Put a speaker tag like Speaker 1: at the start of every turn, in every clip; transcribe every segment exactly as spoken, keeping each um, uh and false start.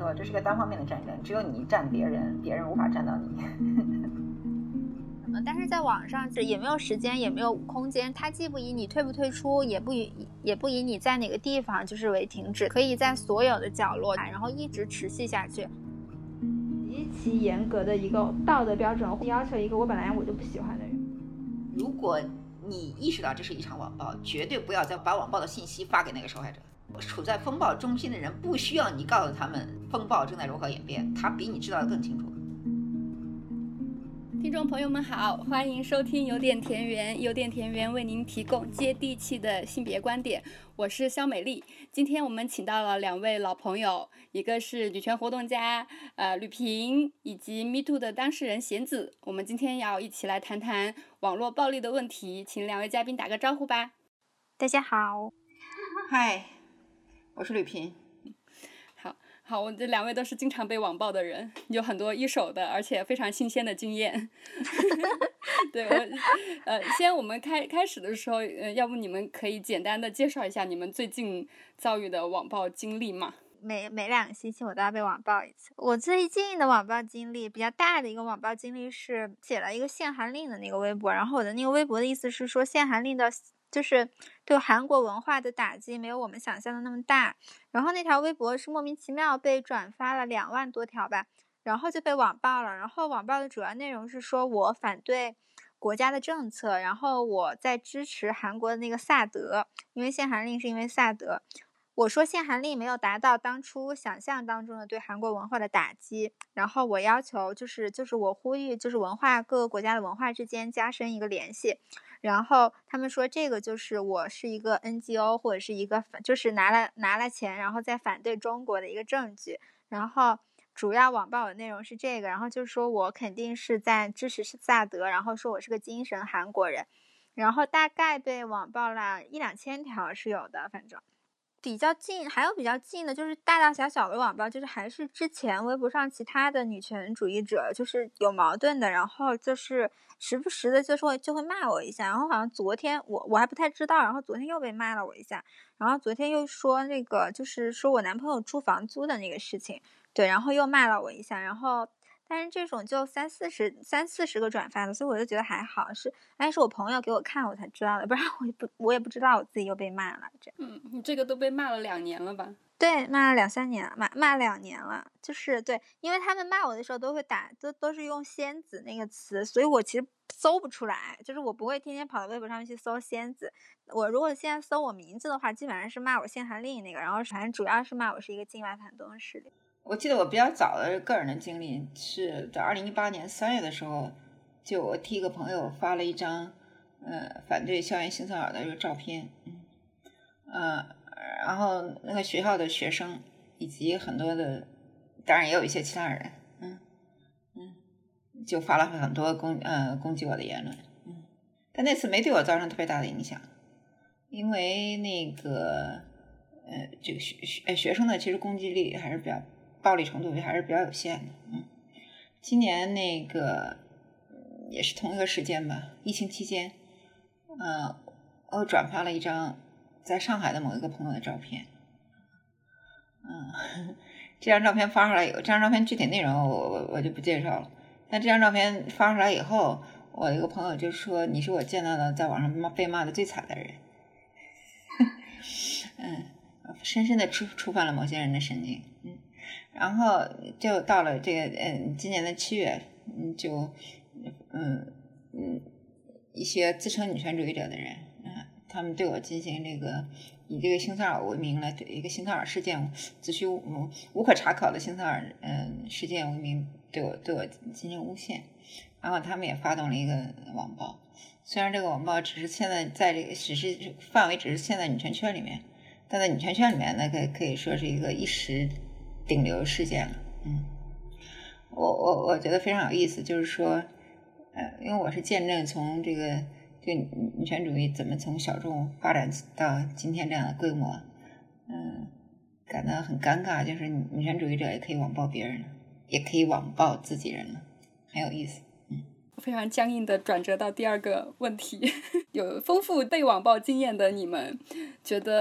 Speaker 1: 对吧？这是个单方面的战争，只有你占别人，别人无法占到你。
Speaker 2: 但是在网上也没有时间，也没有空间，它既不以你退不退出，也不以也不以你在哪个地方就是为停止，可以在所有的角落，然后一直持续下去。
Speaker 3: 极其严格的一个道德标准，要求一个我本来我就不喜欢的人。
Speaker 1: 如果你意识到这是一场网暴，绝对不要再把网暴的信息发给那个受害者。处在风暴中心的人不需要你告诉他们风暴正在如何演变，他比你知道的更清楚。
Speaker 4: 听众朋友们好，欢迎收听有点田园，有点田园为您提供接地气的性别观点，我是肖美丽。今天我们请到了两位老朋友，一个是女权活动家呃吕萍，以及 Me Too 的当事人贤子。我们今天要一起来谈谈网络暴力的问题，请两位嘉宾打个招呼吧。
Speaker 2: 大家好。
Speaker 1: 嗨，我是吕萍。
Speaker 4: 好，我这两位都是经常被网暴的人，有很多一手的而且非常新鲜的经验。对，我呃，先我们开开始的时候，呃，要不你们可以简单的介绍一下你们最近遭遇的网暴经历吗？
Speaker 2: 每每两个星期我都要被网暴一次。我最近的网暴经历比较大的一个网暴经历是写了一个限韩令的那个微博，然后我的那个微博的意思是说限韩令的就是对韩国文化的打击没有我们想象的那么大，然后那条微博是莫名其妙被转发了两万多条吧，然后就被网暴了。然后网暴的主要内容是说我反对国家的政策，然后我在支持韩国的那个萨德，因为限韩令是因为萨德。我说限韩令没有达到当初想象当中的对韩国文化的打击，然后我要求就是就是我呼吁就是文化各个国家的文化之间加深一个联系，然后他们说这个就是我是一个 N G O 或者是一个就是拿了拿了钱然后再反对中国的一个证据，然后主要网暴的内容是这个，然后就说我肯定是在支持萨德，然后说我是个精神韩国人，然后大概被网暴了一两千条是有的。反正比较近还有比较近的就是大大小小的网暴，就是还是之前微博上其他的女权主义者就是有矛盾的，然后就是时不时的就是会就会骂我一下，然后好像昨天我我还不太知道，然后昨天又被骂了我一下，然后昨天又说那个就是说我男朋友出房租的那个事情，对，然后又骂了我一下，然后但是这种就三四十三四十个转发的，所以我就觉得还好，是哎是我朋友给我看我才知道的，不然我也不我也不知道我自己又被骂了。这
Speaker 4: 嗯，你这个都被骂了两年了吧？
Speaker 2: 对，骂了两三年，骂骂两年了，就是对，因为他们骂我的时候都会打，都都是用仙子那个词，所以我其实搜不出来，就是我不会天天跑到微博上面去搜仙子。我如果现在搜我名字的话，基本上是骂我限韩令那个，然后反正主要是骂我是一个境外反动势力。
Speaker 1: 我记得我比较早的个人的经历是在二零一八年三月的时候，就我替一个朋友发了一张呃反对校园性骚扰的一个照片，嗯呃，然后那个学校的学生以及很多的，当然也有一些其他人，嗯嗯，就发了很多攻呃攻击我的言论，嗯，但那次没对我造成特别大的影响，因为那个呃这个学学学生的其实攻击力还是比较。暴力程度还是比较有限的，嗯，今年那个也是同一个时间吧，疫情期间，呃，我转发了一张在上海的某一个朋友的照片，嗯，这张照片发出来以后，这张照片具体内容我我我就不介绍了，但这张照片发出来以后，我一个朋友就说你是我见到的在网上骂被骂的最惨的人，嗯，深深的触触犯了某些人的神经，嗯。然后就到了这个嗯，今年的七月，嗯，就嗯嗯一些自称女权主义者的人，嗯，他们对我进行这个以这个性骚扰为名来对一个性骚扰事件，子虚无无可查考的性骚扰嗯事件为名对我对我进行诬陷，然后他们也发动了一个网暴。虽然这个网暴只是现在在这个只是范围只是现在女权圈里面，但在女权圈里面呢，可可以说是一个一时顶流事件了，嗯，我我我觉得非常有意思，就是说，呃，因为我是见证从这个这个女权主义怎么从小众发展到今天这样的规模，嗯，感到很尴尬，就是女权主义者也可以网暴别人，也可以网暴自己人了，很有意思。
Speaker 4: 非常僵硬的转折到第二个问题，有丰富被网暴经验的你们，觉得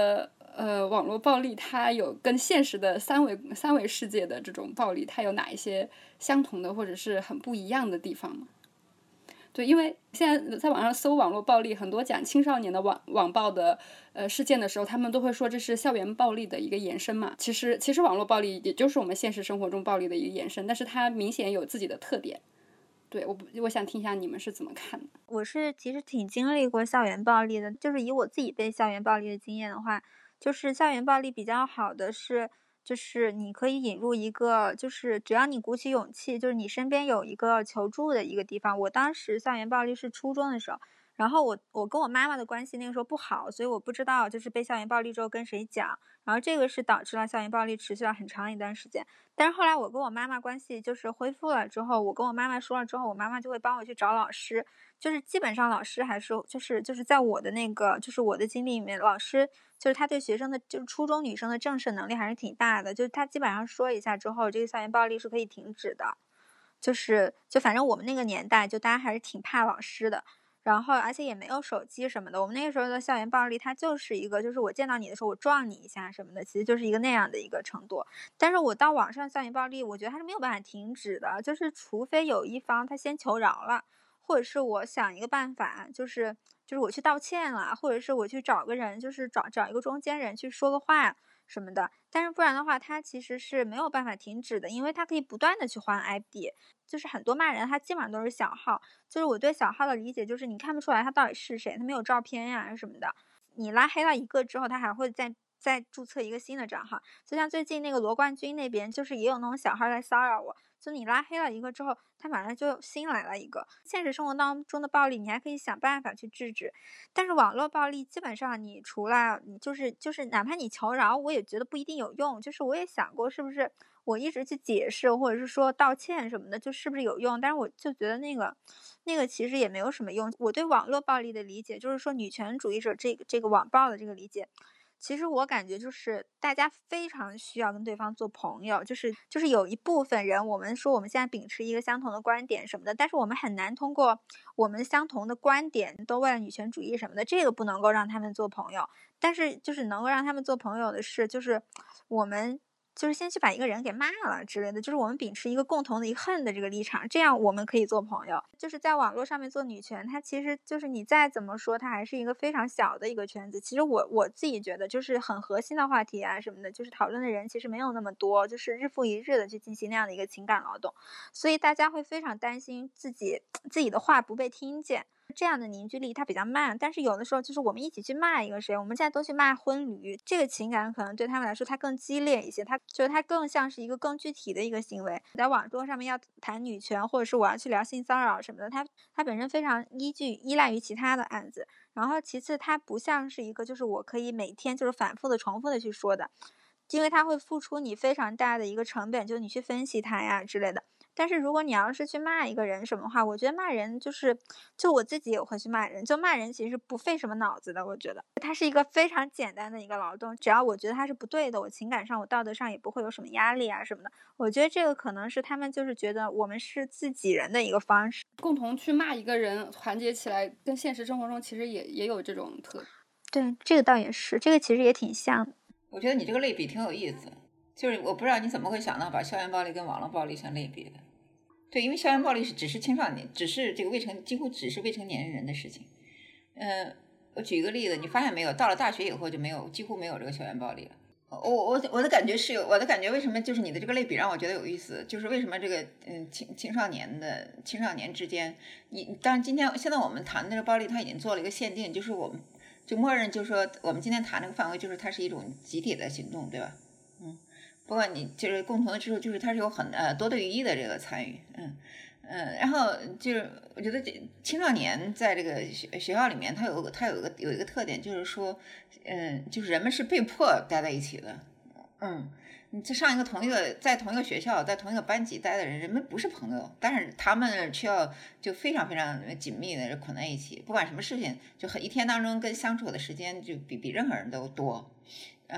Speaker 4: 呃，网络暴力它有跟现实的三维三维世界的这种暴力，它有哪一些相同的或者是很不一样的地方吗？对，因为现在在网上搜网络暴力，很多讲青少年的网网暴的呃事件的时候，他们都会说这是校园暴力的一个延伸嘛。其实其实网络暴力也就是我们现实生活中暴力的一个延伸，但是它明显有自己的特点。对，我我想听一下你们是怎么看的。
Speaker 2: 我是其实挺经历过校园暴力的，就是以我自己被校园暴力的经验的话，就是校园暴力比较好的是，就是你可以引入一个，就是只要你鼓起勇气，就是你身边有一个求助的一个地方。我当时校园暴力是初中的时候，然后我我跟我妈妈的关系那个时候不好，所以我不知道就是被校园暴力之后跟谁讲，然后这个是导致了校园暴力持续了很长一段时间。但是后来我跟我妈妈关系就是恢复了之后，我跟我妈妈说了之后，我妈妈就会帮我去找老师，就是基本上老师还是就是就是在我的那个就是我的经历里面，老师就是他对学生的就是初中女生的震慑能力还是挺大的，就是他基本上说一下之后，这个校园暴力是可以停止的。就是就反正我们那个年代就大家还是挺怕老师的，然后而且也没有手机什么的，我们那个时候的校园暴力它就是一个就是我见到你的时候我撞你一下什么的，其实就是一个那样的一个程度。但是我到网上校园暴力我觉得它是没有办法停止的，就是除非有一方他先求饶了，或者是我想一个办法，就是就是我去道歉了，或者是我去找个人，就是找找一个中间人去说个话什么的，但是不然的话它其实是没有办法停止的，因为它可以不断的去换 I D， 就是很多骂人他基本上都是小号，就是我对小号的理解就是你看不出来他到底是谁，他没有照片呀什么的，你拉黑了一个之后他还会再再注册一个新的账号，就像最近那个罗冠军那边就是也有那种小号在骚扰我，就你拉黑了一个之后他马上就新来了一个。现实生活当中的暴力你还可以想办法去制止，但是网络暴力基本上你除了你就是就是哪怕你求饶我也觉得不一定有用，就是我也想过是不是我一直去解释或者是说道歉什么的就是不是有用，但是我就觉得那个那个其实也没有什么用。我对网络暴力的理解就是说女权主义者这个这个网暴的这个理解，其实我感觉就是大家非常需要跟对方做朋友，就是就是有一部分人我们说我们现在秉持一个相同的观点什么的，但是我们很难通过我们相同的观点都为了女权主义什么的，这个不能够让他们做朋友。但是就是能够让他们做朋友的是就是我们就是先去把一个人给骂了之类的，就是我们秉持一个共同的一个恨的这个立场，这样我们可以做朋友。就是在网络上面做女权，它其实就是你再怎么说它还是一个非常小的一个圈子。其实我我自己觉得就是很核心的话题啊什么的，就是讨论的人其实没有那么多，就是日复一日的去进行那样的一个情感劳动，所以大家会非常担心自己自己的话不被听见，这样的凝聚力它比较慢。但是有的时候就是我们一起去骂一个谁，我们现在都去骂婚驴，这个情感可能对他们来说它更激烈一些，它就是它更像是一个更具体的一个行为。在网络上面要谈女权或者是我要去聊性骚扰什么的，它它本身非常依据依赖于其他的案子，然后其次它不像是一个就是我可以每天就是反复的重复的去说的，因为它会付出你非常大的一个成本，就是你去分析它呀之类的。但是如果你要是去骂一个人什么话，我觉得骂人就是就我自己也会去骂人，就骂人其实不费什么脑子的，我觉得它是一个非常简单的一个劳动，只要我觉得它是不对的，我情感上我道德上也不会有什么压力啊什么的。我觉得这个可能是他们就是觉得我们是自己人的一个方式，
Speaker 4: 共同去骂一个人团结起来，跟现实生活中其实也也有这种特
Speaker 2: 对，这个倒也是，这个其实也挺像的。
Speaker 1: 我觉得你这个类比挺有意思，就是我不知道你怎么会想到把校园暴力跟网络暴力相类比的。对，因为校园暴力是只是青少年，只是这个未成，几乎只是未成年人的事情。嗯、呃，我举一个例子，你发现没有，到了大学以后就没有，几乎没有这个校园暴力了。我我我的感觉是有，我的感觉为什么就是你的这个类比让我觉得有意思，就是为什么这个嗯青青少年的青少年之间，你当然今天现在我们谈的这个暴力，它已经做了一个限定，就是我们就默认就是说我们今天谈这个范围就是它是一种集体的行动，对吧？嗯。不过你就是共同的之处，就是它是有很呃多对于一的这个参与，嗯嗯，然后就是我觉得这青少年在这个学学校里面，它有个它有一个有一个特点，就是说，嗯，就是人们是被迫待在一起的，嗯，你这上一个同一个在同一个学校，在同一个班级待的人，人们不是朋友，但是他们需要就非常非常紧密的捆在一起，不管什么事情，就很一天当中跟相处的时间就比比任何人都多。嗯，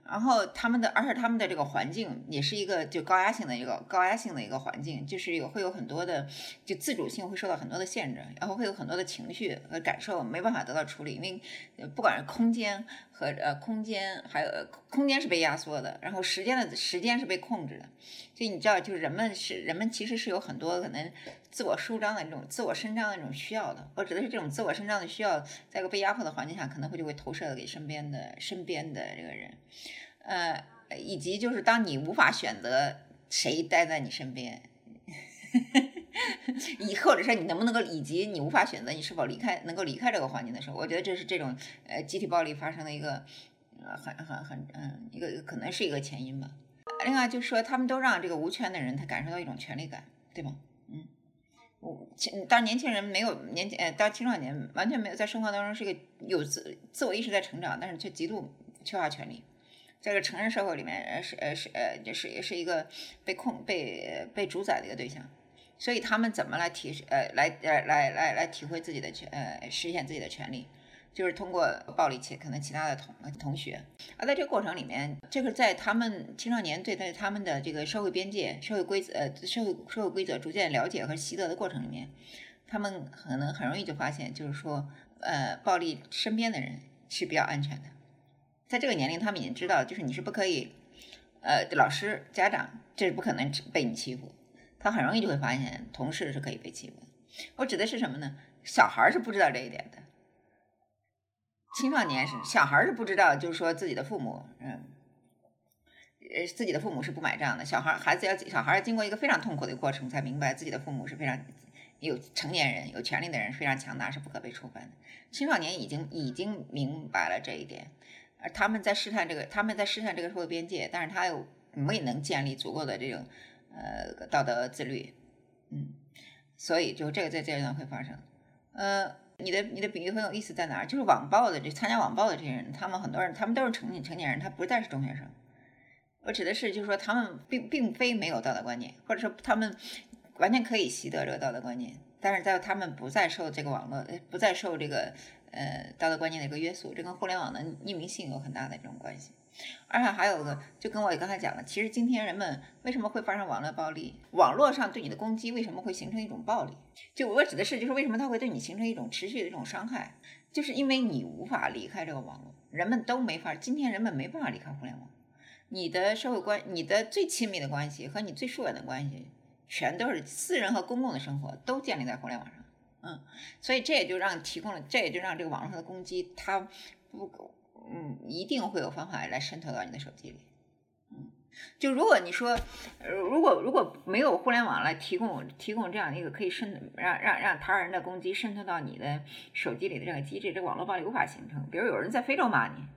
Speaker 1: 然后他们的，而且他们的这个环境也是一个就高压性的一个高压性的一个环境，就是有会有很多的就自主性会受到很多的限制，然后会有很多的情绪和感受没办法得到处理，因为不管是空间和呃空间还有空间是被压缩的，然后时间的时间是被控制的，所以你知道，就是人们是人们其实是有很多可能自我舒张的这种自我伸张的这种需要的，我指的是这种自我伸张的需要，在一个被压迫的环境下，可能会就会投射给身边的身边的这个人。呃，以及就是当你无法选择谁待在你身边，以或者说你能不能够，以及你无法选择你是否离开，能够离开这个环境的时候，我觉得这是这种呃集体暴力发生的一个呃很很很嗯一个可能是一个前因吧。另外就是说，他们都让这个无权的人他感受到一种权利感，对吗？嗯，我当年轻人没有年轻呃，当青少年完全没有在生活当中是一个有自自我意识在成长，但是却极度缺乏权利。在这个成人社会里面，呃是呃是呃这是也是一个被控被被主宰的一个对象，所以他们怎么来体呃来呃来来来体会自己的权呃实现自己的权利，就是通过暴力其可能其他的同同学，而在这个过程里面，这个在他们青少年对待他们的这个社会边界、社会规则呃社会社会规则逐渐了解和习得的过程里面，他们可能很容易就发现，就是说呃暴力身边的人是比较安全的。在这个年龄，他们已经知道，就是你是不可以，呃，老师、家长这是不可能被你欺负。他很容易就会发现，同事是可以被欺负的。我指的是什么呢？小孩是不知道这一点的，青少年是小孩是不知道，就是说自己的父母，嗯，呃，自己的父母是不买账的。小孩孩子要小孩要经过一个非常痛苦的过程，才明白自己的父母是非常有成年人、有权利的人，非常强大，是不可被触犯的。青少年已经已经明白了这一点。而他们在试探这个，他们在试探这个社会边界，但是他又未能建立足够的这种呃道德自律，嗯，所以就这个在这段会发生。呃，你的你的比喻很有意思在哪儿？就是网暴的这参加网暴的这些人，他们很多人他们都是成年成年人，他不再是中学生。我指的是就是说他们并并非没有道德观念，或者说他们完全可以习得这个道德观念，但是在他们不再受这个网络不再受这个。呃，道德观念的一个约束，这跟互联网的匿名性有很大的这种关系。而且还有个，就跟我刚才讲的，其实今天人们为什么会发生网络暴力？网络上对你的攻击为什么会形成一种暴力？就我指的是，就是为什么它会对你形成一种持续的这种伤害？就是因为你无法离开这个网络，人们都没法，今天人们没办法离开互联网。你的社会关，你的最亲密的关系和你最疏远的关系，全都是私人和公共的生活都建立在互联网上。嗯，所以这也就让提供了，这也就让这个网络上的攻击，它不，嗯，一定会有方法来渗透到你的手机里。嗯，就如果你说，呃，如果如果没有互联网来提供提供这样一个可以渗让让让他人的攻击渗透到你的手机里的这个机制，这个网络暴力无法形成。比如有人在非洲骂你，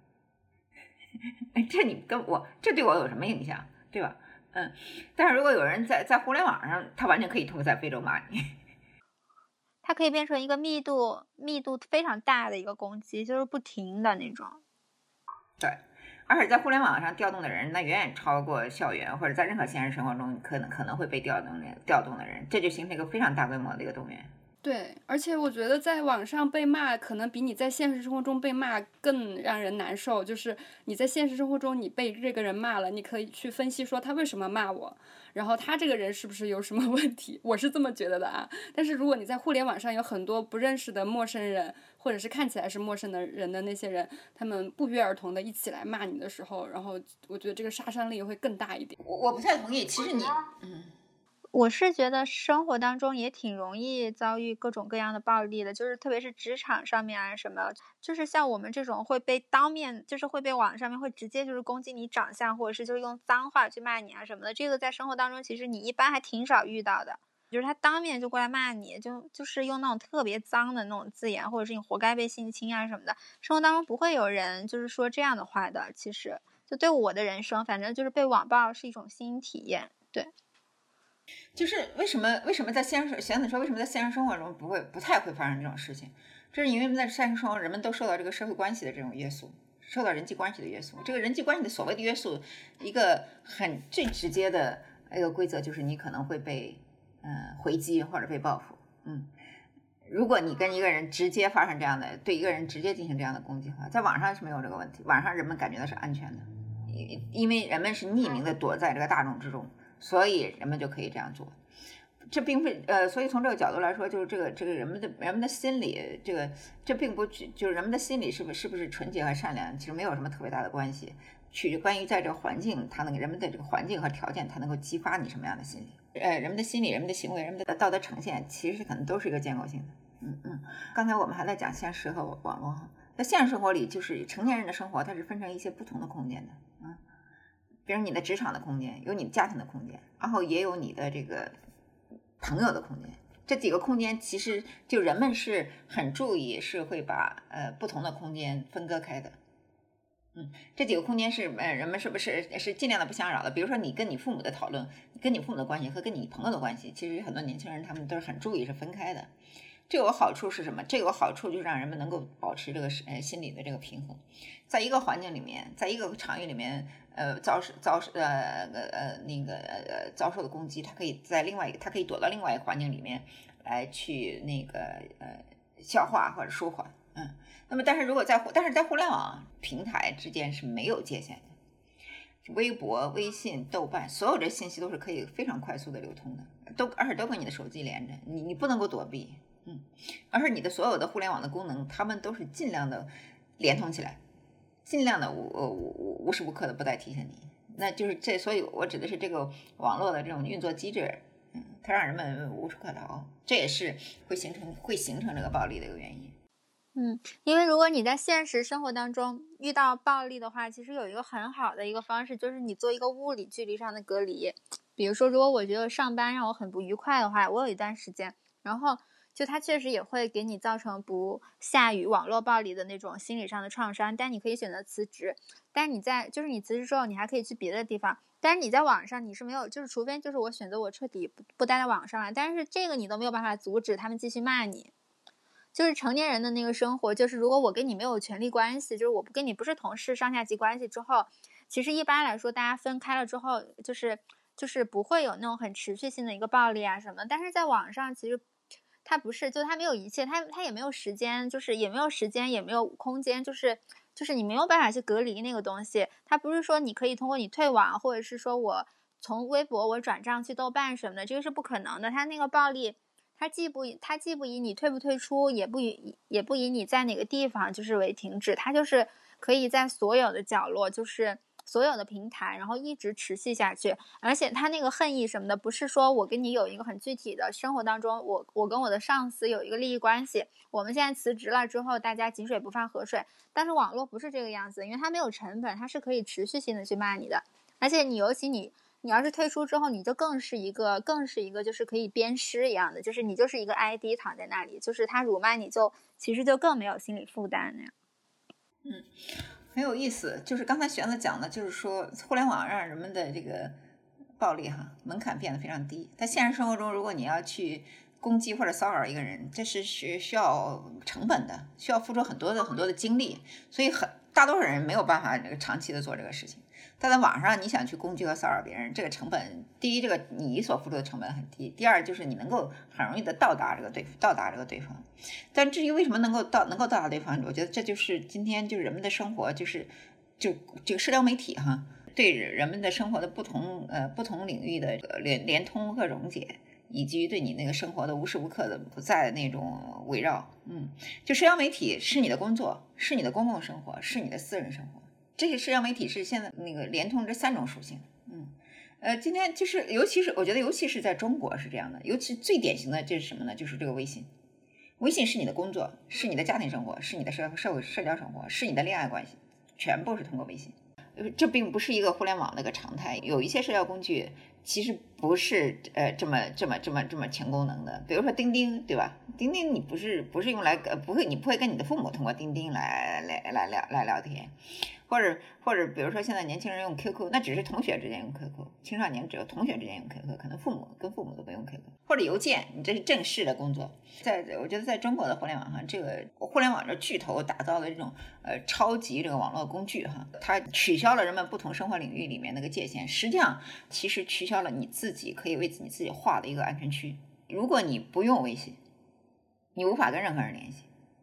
Speaker 1: 这你跟我这对我有什么影响，对吧？嗯，但是如果有人在在互联网上，他完全可以通过在非洲骂你。
Speaker 2: 它可以变成一个密度密度非常大的一个攻击，就是不停的那种。
Speaker 1: 对，而且在互联网上调动的人，那远远超过校园或者在任何现实生活中可能可能会被调动的调动的人，这就形成一个非常大规模的一个动员。
Speaker 4: 对，而且我觉得在网上被骂，可能比你在现实生活中被骂更让人难受。就是你在现实生活中你被这个人骂了，你可以去分析说他为什么骂我，然后他这个人是不是有什么问题，我是这么觉得的啊。但是如果你在互联网上有很多不认识的陌生人，或者是看起来是陌生的人的那些人，他们不约而同的一起来骂你的时候，然后我觉得这个杀伤力会更大一点。
Speaker 1: 我我不太同意，其实你嗯。
Speaker 2: 我是觉得生活当中也挺容易遭遇各种各样的暴力的，就是特别是职场上面啊什么，就是像我们这种会被当面，就是会被网上面会直接就是攻击你长相，或者是就是用脏话去骂你啊什么的，这个在生活当中其实你一般还挺少遇到的。就是他当面就过来骂你，就就是用那种特别脏的那种字眼，或者是你活该被性侵啊什么的，生活当中不会有人就是说这样的话的。其实就对我的人生，反正就是被网暴是一种新体验。对。
Speaker 1: 就是为什么为什么在现实想你说为什么在现实生活中不会不太会发生这种事情？这是因为在现实生活人们都受到这个社会关系的这种约束，受到人际关系的约束。这个人际关系的所谓的约束，一个很最直接的一个规则就是你可能会被嗯回击或者被报复。嗯，如果你跟一个人直接发生这样的对一个人直接进行这样的攻击的话，在网上是没有这个问题，网上人们感觉到是安全的。 因为人们是匿名的躲在这个大众之中，所以人们就可以这样做。这并不呃，所以从这个角度来说，就是这个这个人们的人们的心理，这个这并不就是人们的心理是不是是不是纯洁和善良，其实没有什么特别大的关系。取决关于在这个环境，它能人们的这个环境和条件，它能够激发你什么样的心理。呃，人们的心理、人们的行为、人们的道德呈现，其实可能都是一个建构性的。嗯嗯。刚才我们还在讲现实和网络哈，在现实生活里，就是成年人的生活，它是分成一些不同的空间的。嗯，比如你的职场的空间，有你家庭的空间，然后也有你的这个朋友的空间。这几个空间其实就人们是很注意，是会把呃不同的空间分割开的。嗯，这几个空间是呃人们是不是是尽量的不相扰的？比如说你跟你父母的讨论，跟你父母的关系和跟你朋友的关系，其实很多年轻人他们都是很注意是分开的。这有好处是什么？这有好处就是让人们能够保持这个呃心理的这个平衡，在一个环境里面，在一个场域里面，呃遭受遭受呃呃那个呃遭受的攻击，他可以在另外一个，他可以躲到另外一个环境里面来去那个呃消化或者舒缓。嗯，那么但是如果在但是在互联网平台之间是没有界限的，微博、微信、豆瓣，所有这信息都是可以非常快速的流通的，都而且都跟你的手机连着，你你不能够躲避。嗯，而是你的所有的互联网的功能，他们都是尽量的连通起来，尽量的无无无时无刻的不再提醒你。那就是这，所以我指的是这个网络的这种运作机制，嗯，它让人们无处可逃，这也是会形成会形成这个暴力的一个原因。
Speaker 2: 嗯，因为如果你在现实生活当中遇到暴力的话，其实有一个很好的一个方式，就是你做一个物理距离上的隔离。比如说，如果我觉得上班让我很不愉快的话，我有一段时间，然后就它确实也会给你造成不下于网络暴力的那种心理上的创伤，但你可以选择辞职。但你在就是你辞职之后，你还可以去别的地方。但是你在网上你是没有，就是除非就是我选择我彻底不不待在网上了，但是这个你都没有办法阻止他们继续骂你。就是成年人的那个生活，就是如果我跟你没有权利关系，就是我不跟你不是同事上下级关系之后，其实一般来说大家分开了之后，就是就是不会有那种很持续性的一个暴力啊什么。但是在网上其实他不是，就他没有一切，他他也没有时间，就是也没有时间，也没有空间，就是就是你没有办法去隔离那个东西。他不是说你可以通过你退网，或者是说我从微博我转账去豆瓣什么的，这个是不可能的。他那个暴力，他既不他既不以你退不退出，也不以也不以你在哪个地方就是为停止，他就是可以在所有的角落，就是所有的平台，然后一直持续下去。而且他那个恨意什么的，不是说我跟你有一个很具体的生活当中，我我跟我的上司有一个利益关系，我们现在辞职了之后，大家井水不犯河水。但是网络不是这个样子，因为它没有成本，它是可以持续性的去骂你的。而且你尤其你你要是退出之后，你就更是一个更是一个就是可以鞭尸一样的，就是你就是一个 I D 躺在那里，就是他辱骂你就其实就更没有心理负担那样。
Speaker 1: 嗯，很有意思，就是刚才玄子讲的，就是说互联网让人们的这个暴力哈门槛变得非常低。在现实生活中，如果你要去攻击或者骚扰一个人，这是需需要成本的，需要付出很多的很多的精力，所以很大多数人没有办法这个长期的做这个事情。但在网上，你想去攻击和骚扰别人，这个成本，第一，这个你所付出的成本很低；第二，就是你能够很容易的到达这个对到达这个对方。但至于为什么能够到能够到达对方，我觉得这就是今天就是人们的生活，就是就这个社交媒体哈，对人们的生活的不同呃不同领域的连连通和溶解，以及对你那个生活的无时无刻的不在的那种围绕。嗯，就社交媒体是你的工作，是你的公共生活，是你的私人生活。这些社交媒体是现在那个连通这三种属性。嗯，呃，今天就是尤其是我觉得尤其是在中国是这样的，尤其最典型的这是什么呢？就是这个微信。微信是你的工作，是你的家庭生活，是你的社社会社交生活，是你的恋爱关系，全部是通过微信。这并不是一个互联网的一个常态，有一些社交工具其实不是呃这么这么这么这么全功能的，比如说钉钉，对吧？钉钉你不是不是用来呃不会你不会跟你的父母通过钉钉来来来聊来聊天，或者或者比如说现在年轻人用 Q Q， 那只是同学之间用 Q Q， 青少年只有同学之间用 Q Q， 可能父母跟父母都不用 Q Q， 或者邮件，你这是正式的工作。在我觉得在中国的互联网上，这个互联网这巨头打造的这种呃超级这个网络工具哈，它取消了人们不同生活领域里面那个界限，实际上其实取消了你自己可以为你自己画的一个安全区。如果你不用微信，你无法跟任何人联系，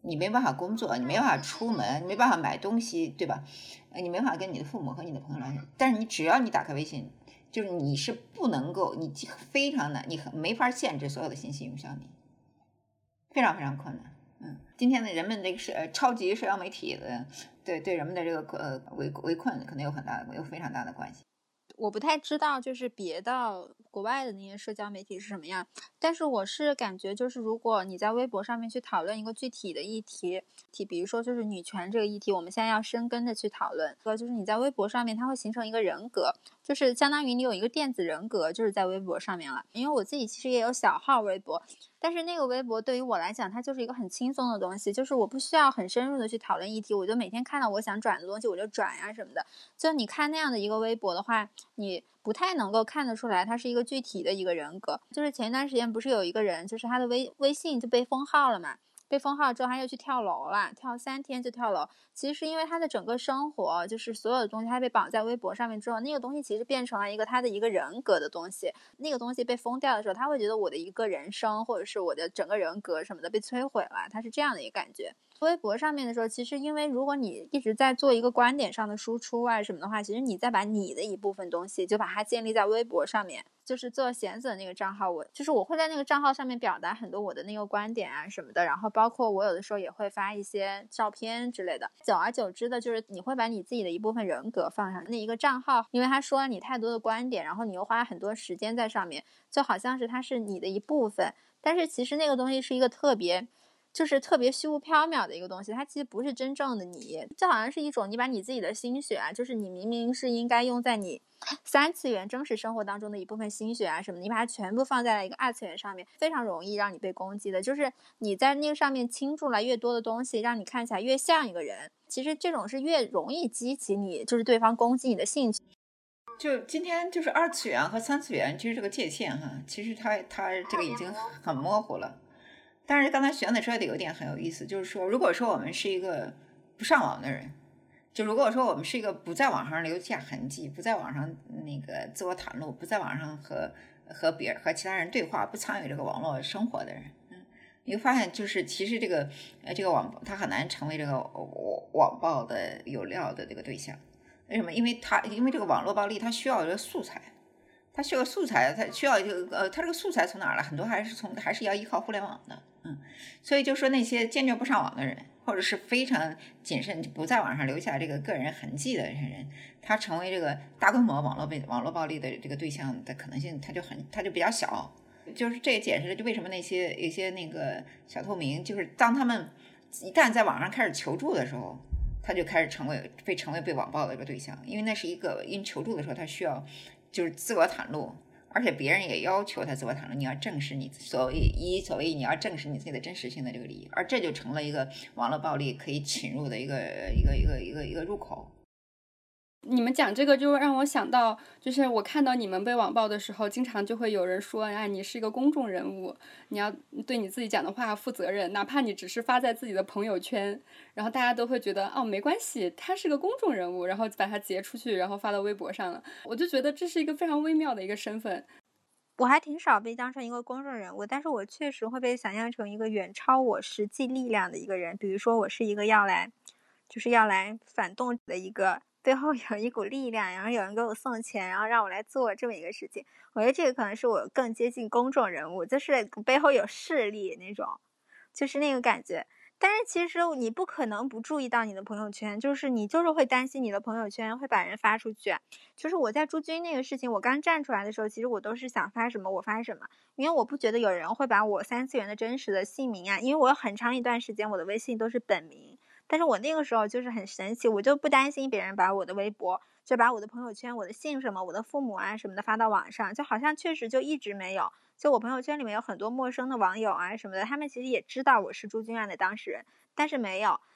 Speaker 1: 你没办法工作，你没办法出门，你没办法买东西，对吧？呃，你没办法跟你的父母和你的朋友聊天，但是你只要你打开微信，就是你是不能够，你非常难，你没法限制所有的信息涌向你，非常非常困难。嗯，今天的人们这个是呃超级社交媒体的，对对人们的这个呃围围困可能有很大的有非常大的关系。
Speaker 2: 我不太知道就是别的国外的那些社交媒体是什么样，但是我是感觉就是如果你在微博上面去讨论一个具体的议题，比如说就是女权这个议题，我们现在要深耕的去讨论，就是你在微博上面它会形成一个人格，就是相当于你有一个电子人格，就是在微博上面了。因为我自己其实也有小号微博，但是那个微博对于我来讲它就是一个很轻松的东西，就是我不需要很深入的去讨论议题，我就每天看到我想转的东西我就转呀什么的。就你看那样的一个微博的话，你不太能够看得出来他是一个具体的一个人格。就是前一段时间不是有一个人就是他的微微信就被封号了嘛，被封号之后他又去跳楼了，跳三天就跳楼。其实是因为他的整个生活就是所有的东西他被绑在微博上面之后，那个东西其实变成了一个他的一个人格的东西，那个东西被封掉的时候他会觉得我的一个人生或者是我的整个人格什么的被摧毁了，他是这样的一个感觉。微博上面的时候，其实因为如果你一直在做一个观点上的输出啊什么的话，其实你再把你的一部分东西就把它建立在微博上面。就是做弦子的那个账号，我就是我会在那个账号上面表达很多我的那个观点啊什么的，然后包括我有的时候也会发一些照片之类的。久而久之的就是你会把你自己的一部分人格放上那一个账号，因为他说了你太多的观点，然后你又花了很多时间在上面，就好像是它是你的一部分，但是其实那个东西是一个特别就是特别虚无缥缈的一个东西，它其实不是真正的你，就好像是一种你把你自己的心血啊，就是你明明是应该用在你三次元真实生活当中的一部分心血啊什么的，你把它全部放在了一个二次元上面，非常容易让你被攻击的。就是你在那个上面倾注了越多的东西，让你看起来越像一个人，其实这种是越容易激起你就是对方攻击你的兴趣。
Speaker 1: 就今天就是二次元和三次元其实这个界限哈，其实它它这个已经很模糊了。但是刚才玄子说的有一点很有意思，就是说如果说我们是一个不上网的人，就如果说我们是一个不在网上留下痕迹，不在网上那个自我袒露，不在网上和和别人和其他人对话，不参与这个网络生活的人，嗯，你会发现就是其实这个呃这个网他很难成为这个网暴的有料的这个对象。为什么？因为他因为这个网络暴力它需要一个素材。它需要素材，它需要一个呃，它这个素材从哪儿来？很多还是从还是要依靠互联网的，嗯，所以就说那些坚决不上网的人，或者是非常谨慎不在网上留下这个个人痕迹的这些人，他成为这个大规模网络被网络暴力的这个对象的可能性，他就很他就比较小。就是这也解释了就为什么那些有些那个小透明，就是当他们一旦在网上开始求助的时候，他就开始成为被成为被网暴的一个对象，因为那是一个因求助的时候，他需要。就是自我袒露，而且别人也要求他自我袒露，你要正视你所谓一所谓你要正视你自己的真实性的这个利益，而这就成了一个网络暴力可以侵入的一个一个一个一个一个入口。
Speaker 4: 你们讲这个就让我想到，就是我看到你们被网暴的时候，经常就会有人说，哎，你是一个公众人物，你要对你自己讲的话负责任，哪怕你只是发在自己的朋友圈，然后大家都会觉得，哦，没关系，他是个公众人物，然后把他截出去，然后发到微博上了。我就觉得这是一个非常微妙的一个身份。
Speaker 2: 我还挺少被当成一个公众人物，但是我确实会被想象成一个远超我实际力量的一个人。比如说我是一个要来就是要来反动的一个背后有一股力量，然后有人给我送钱，然后让我来做这么一个事情。我觉得这个可能是我更接近公众人物，就是背后有势力那种，就是那个感觉。但是其实你不可能不注意到你的朋友圈，就是你就是会担心你的朋友圈会把人发出去。就是我在驻军那个事情，我刚站出来的时候，其实我都是想发什么我发什么，因为我不觉得有人会把我三次元的真实的姓名啊，因为我有很长一段时间我的微信都是本名，但是我那个时候就是很神奇，我就不担心别人把我的微博就把我的朋友圈我的姓什么我的父母啊什么的发到网上，就好像确实就一直没有。就我朋友圈里面有很多陌生的网友啊什么的，他们其实也知道我是朱军案的当事人，但是没有。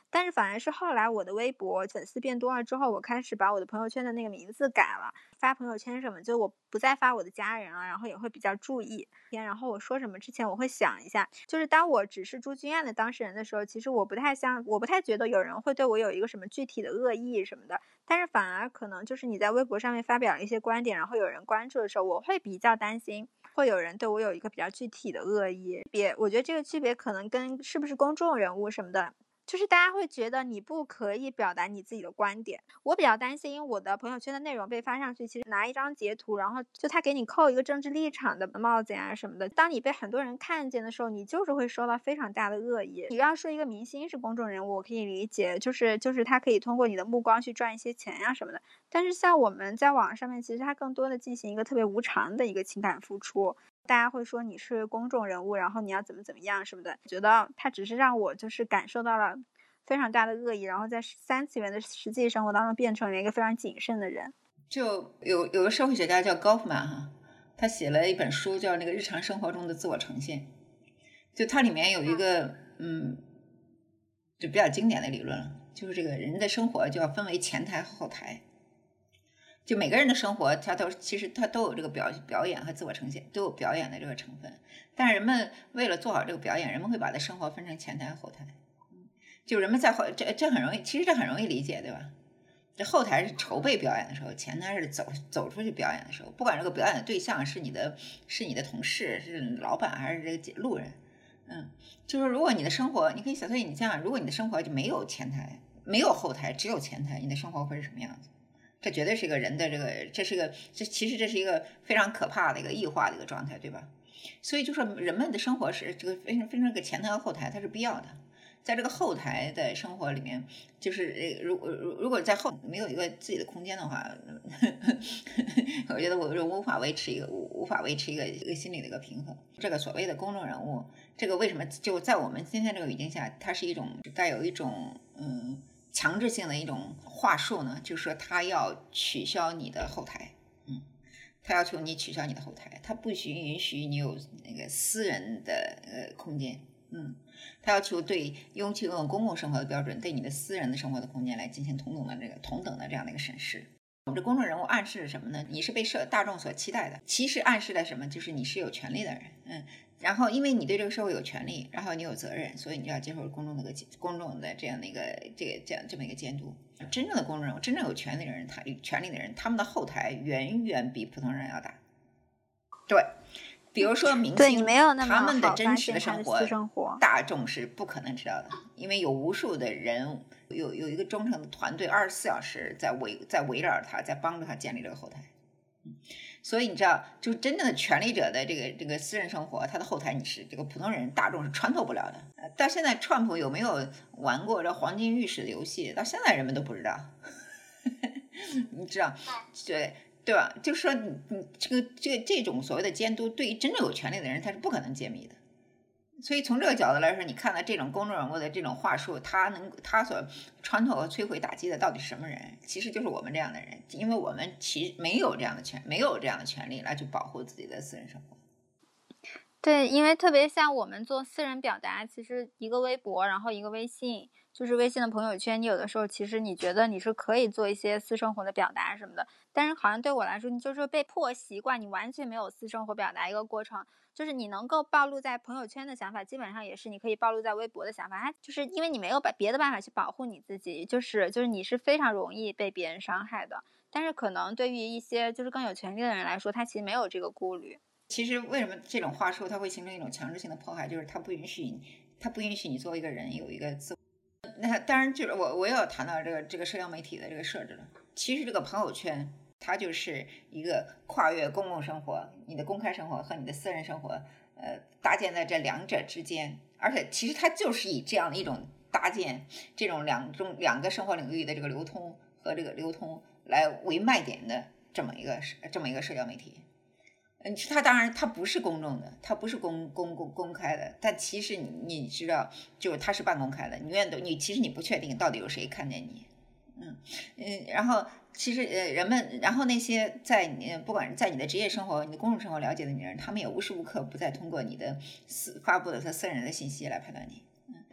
Speaker 2: 但是反而是后来我的微博粉丝变多了之后，我开始把我的朋友圈的那个名字改了，发朋友圈什么就我不再发我的家人了，然后也会比较注意，然后我说什么之前我会想一下，就是当我只是朱君案的当事人的时候，其实我不太像我不太觉得有人会对我有一个什么具体的恶意什么的，但是反而可能就是你在微博上面发表了一些观点，然后有人关注的时候，我会比较担心会有人对我有一个比较具体的恶意。别我觉得这个区别可能跟是不是公众人物什么的，就是大家会觉得你不可以表达你自己的观点。我比较担心我的朋友圈的内容被发上去，其实拿一张截图，然后就他给你扣一个政治立场的帽子呀什么的，当你被很多人看见的时候，你就是会受到非常大的恶意。你要说一个明星是公众人物，我可以理解，就是就是他可以通过你的目光去赚一些钱呀什么的，但是像我们在网上面，其实他更多的进行一个特别无偿的一个情感付出，大家会说你是公众人物，然后你要怎么怎么样什么的，觉得他只是让我就是感受到了非常大的恶意，然后在三次元的实际生活当中变成了一个非常谨慎的人。
Speaker 1: 就有有个社会学家叫高夫曼哈，他写了一本书叫那个日常生活中的自我呈现，就它里面有一个嗯，就比较经典的理论了，就是这个人的生活就要分为前台和后台。就每个人的生活他都其实他都有这个表表演和自我呈现，都有表演的这个成分，但是人们为了做好这个表演，人们会把他生活分成前台和后台。就人们在后这这很容易，其实这很容易理解，对吧？这后台是筹备表演的时候，前台是走走出去表演的时候，不管这个表演的对象是你的是你的同事，是老板还是这个路人，嗯，就是如果你的生活，你可以想象你这样，如果你的生活就没有前台没有后台，只有前台，你的生活会是什么样子？这绝对是一个人的这个，这是个这其实这是一个非常可怕的一个异化的一个状态，对吧？所以就说人们的生活是这个分成分成个前台和后台，它是必要的。在这个后台的生活里面，就是如如如果在后没有一个自己的空间的话，我觉得我是无法维持一个无无法维持一个一个心理的一个平衡。这个所谓的公众人物，这个为什么就在我们今天这个语境下，它是一种带有一种嗯强制性的一种话术呢？就是说，他要取消你的后台，嗯，他要求你取消你的后台，他不许允许你有那个私人的呃空间。嗯，他要求对要求用公共生活的标准对你的私人的生活的空间来进行同等的这个同等的这样的一个审视。我们这公众人物暗示了什么呢？你是被社大众所期待的，其实暗示了什么？就是你是有权利的人，嗯，然后因为你对这个社会有权利，然后你有责任，所以你就要接受公众的个公众的这样的一个这个这样这么一个监督。真正的公众人物，真正有权利的人，他有权利的人，他们的后台远远比普通人要大。对。比如说明星，他们的真实的生活，大众是不可能知道的，因为有无数的人，有有一个忠诚的团队，二十四小时在围在围绕他，在帮助他建立这个后台。所以你知道，就真正的权力者的这个这个私人生活，他的后台你是这个普通人大众是穿透不了的。到现在，川普有没有玩过这黄金浴室的游戏？到现在人们都不知道。你知道，对。对吧？就是说你，你这个这个这种所谓的监督，对于真正有权利的人，他是不可能揭秘的。所以从这个角度来说，你看到这种公众人物的这种话术，他能他所穿透和摧毁打击的到底是什么人？其实就是我们这样的人，因为我们其实没有这样的权，没有这样的权利来去保护自己的私人生活。
Speaker 2: 对，因为特别像我们做私人表达，其实一个微博，然后一个微信，就是微信的朋友圈，你有的时候其实你觉得你是可以做一些私生活的表达什么的，但是好像对我来说，你就是被迫习惯，你完全没有私生活表达一个过程，就是你能够暴露在朋友圈的想法，基本上也是你可以暴露在微博的想法，它就是因为你没有别的办法去保护你自己，就是就是你是非常容易被别人伤害的。但是可能对于一些就是更有权利的人来说，他其实没有这个顾虑。
Speaker 1: 其实为什么这种话术它会形成一种强制性的迫害，就是它不允许你，它不允许你作为一个人有一个自我。那当然就是我我也要谈到这个这个社交媒体的这个设置了。其实这个朋友圈它就是一个跨越公共生活，你的公开生活和你的私人生活，呃，搭建在这两者之间，而且其实它就是以这样的一种搭建这种两种两个生活领域的这个流通和这个流通来为卖点的这么一个这么一个社交媒体。嗯，它当然它不是公众的，它不是公公公公开的，但其实你你知道，就是它是半公开的，你愿都你其实你不确定到底有谁看见你，嗯嗯，然后其实呃人们，然后那些在你不管在你的职业生活、你的公众生活了解的女人，他们也无时无刻不再通过你的私发布的和私人的信息来判断你。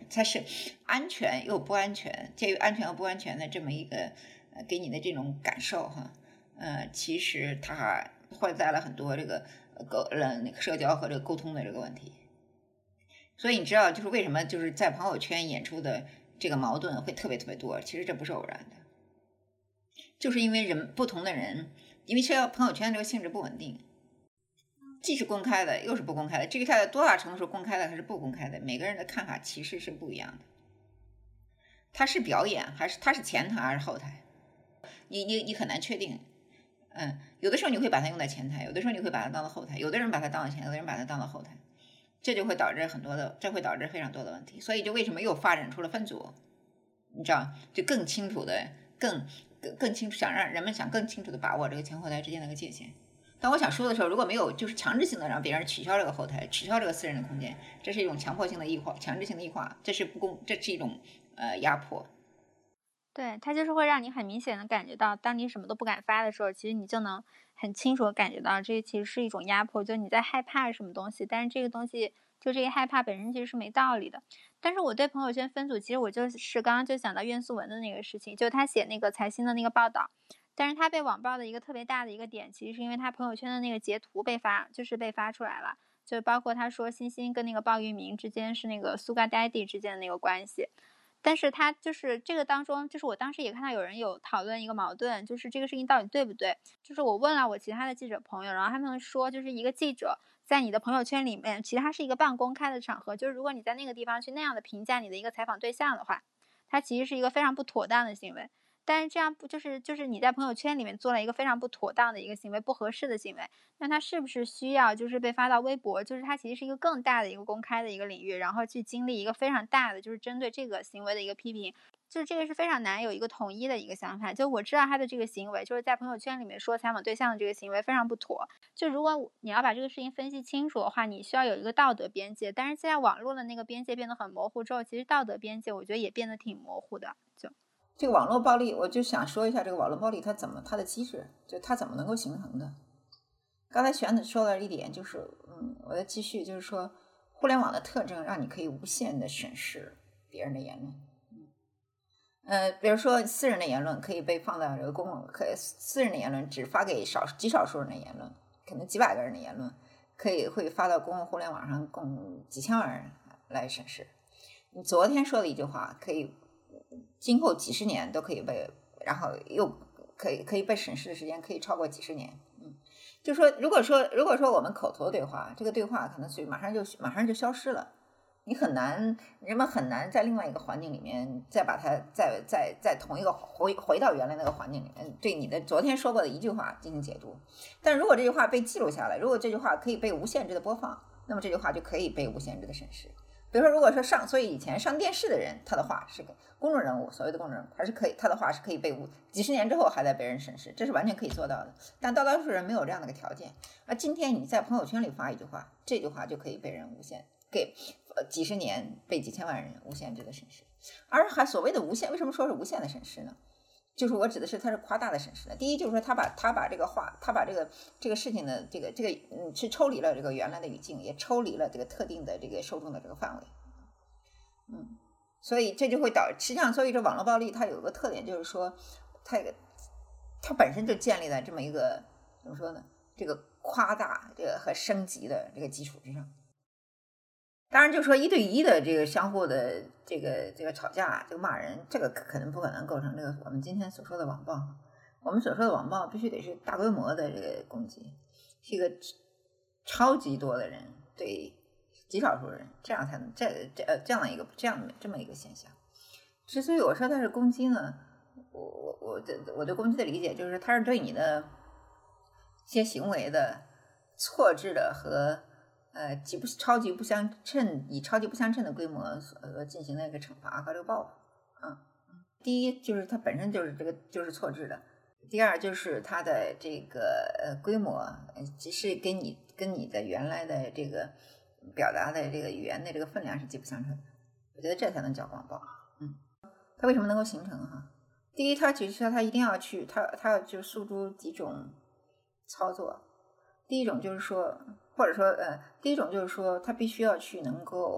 Speaker 1: 它是安全又不安全，介于安全和不安全的这么一个呃给你的这种感受哈，呃，其实它会带来很多这个沟呃那个社交和这个沟通的这个问题。所以你知道，就是为什么就是在朋友圈演出的这个矛盾会特别特别多，其实这不是偶然的，就是因为人不同的人，因为社交朋友圈这个性质不稳定。既是公开的，又是不公开的。至于它在多大程度是公开的还是不公开的，每个人的看法其实是不一样的。它是表演还是它是前台还是后台？你你你很难确定。嗯，有的时候你会把它用在前台，有的时候你会把它当做后台，有的人把它当做前台，有的人把它当做后台，这就会导致很多的，这会导致非常多的问题。所以就为什么又发展出了分组？你知道，就更清楚的、更更更清楚，想让人们想更清楚的把握这个前后台之间的一个界限。但我想说的时候，如果没有就是强制性的让别人取消这个后台，取消这个私人的空间，这是一种强迫性的异化，强制性的异化，这是不公，这是一种呃压迫。
Speaker 2: 对，它就是会让你很明显的感觉到，当你什么都不敢发的时候，其实你就能很清楚的感觉到，这其实是一种压迫，就你在害怕什么东西，但是这个东西就这个害怕本身其实是没道理的。但是我对朋友圈分组，其实我就是刚刚就想到苑素文的那个事情，就他写那个财新的那个报道。但是他被网暴的一个特别大的一个点，其实是因为他朋友圈的那个截图被发，就是被发出来了，就包括他说欣欣跟那个鲍玉明之间是那个 Sugar Daddy 之间的那个关系。但是他就是这个当中，就是我当时也看到有人有讨论一个矛盾，就是这个事情到底对不对？就是我问了我其他的记者朋友，然后他们说，就是一个记者在你的朋友圈里面，其实它是一个半公开的场合，就是如果你在那个地方去那样的评价你的一个采访对象的话，它其实是一个非常不妥当的行为。但是这样不就是就是你在朋友圈里面做了一个非常不妥当的一个行为，不合适的行为，那它是不是需要就是被发到微博？就是它其实是一个更大的一个公开的一个领域，然后去经历一个非常大的就是针对这个行为的一个批评，就是这个是非常难有一个统一的一个想法。就我知道他的这个行为，就是在朋友圈里面说采访对象的这个行为非常不妥。就如果你要把这个事情分析清楚的话，你需要有一个道德边界。但是现在网络的那个边界变得很模糊之后，其实道德边界我觉得也变得挺模糊的。就
Speaker 1: 这个网络暴力，我就想说一下这个网络暴力它怎么它的机制，就它怎么能够形成的。刚才玄子说了一点，就是嗯，我再继续，就是说互联网的特征让你可以无限的审视别人的言论。嗯，呃，比如说私人的言论可以被放到这个公共，可以私人的言论只发给少极少数人的言论，可能几百个人的言论，可以会发到公共互联网上，共几千万人来审视。你昨天说的一句话，可以今后几十年都可以被，然后又可以可以被审视的时间可以超过几十年。嗯，就说如果说如果说我们口头对话，这个对话可能是马上就马上就消失了，你很难，人们很难在另外一个环境里面再把它再再再同一个回回到原来那个环境里面，对你的昨天说过的一句话进行解读。但如果这句话被记录下来，如果这句话可以被无限制的播放，那么这句话就可以被无限制的审视。比如说，如果说上，所以以前上电视的人，他的话是个公众人物，所谓的公众人物，他是可以，他的话是可以被无几十年之后还在被人审视，这是完全可以做到的。但大多数人没有这样的一个条件。而今天你在朋友圈里发一句话，这句话就可以被人无限给呃几十年被几千万人无限制的审视。而还所谓的无限，为什么说是无限的审视呢？就是我指的是它是夸大的审视的。第一就是说他把他把这个话，他把这个这个事情的这个这个嗯是抽离了这个原来的语境，也抽离了这个特定的这个受众的这个范围。嗯，所以这就会导，实际上，所以这网络暴力它有一个特点，就是说，它它本身就建立在这么一个怎么说呢？这个夸大这个和升级的这个基础之上。当然，就说一对一的这个相互的这个这个吵架、这个骂人，这个可能不可能构成这个我们今天所说的网暴。我们所说的网暴必须得是大规模的这个攻击，是一个超级多的人对极少数人，这样才能这这呃这样的一个这样这么一个现象。之所以我说它是攻击呢，我我我的我对攻击的理解就是它是对你的一些行为的错置的和呃极不超级不相称，以超级不相称的规模所呃进行的一个惩罚和这个报复。嗯，第一就是它本身就是这个就是错置的。第二就是它的这个呃规模，只是跟你跟你的原来的这个表达的这个语言的这个分量是极不相称的。我觉得这才能叫网暴。嗯，它为什么能够形成哈？第一，它其实它一定要去，它它要就诉诸几种操作。第一种就是说，或者说呃，第一种就是说，它必须要去能够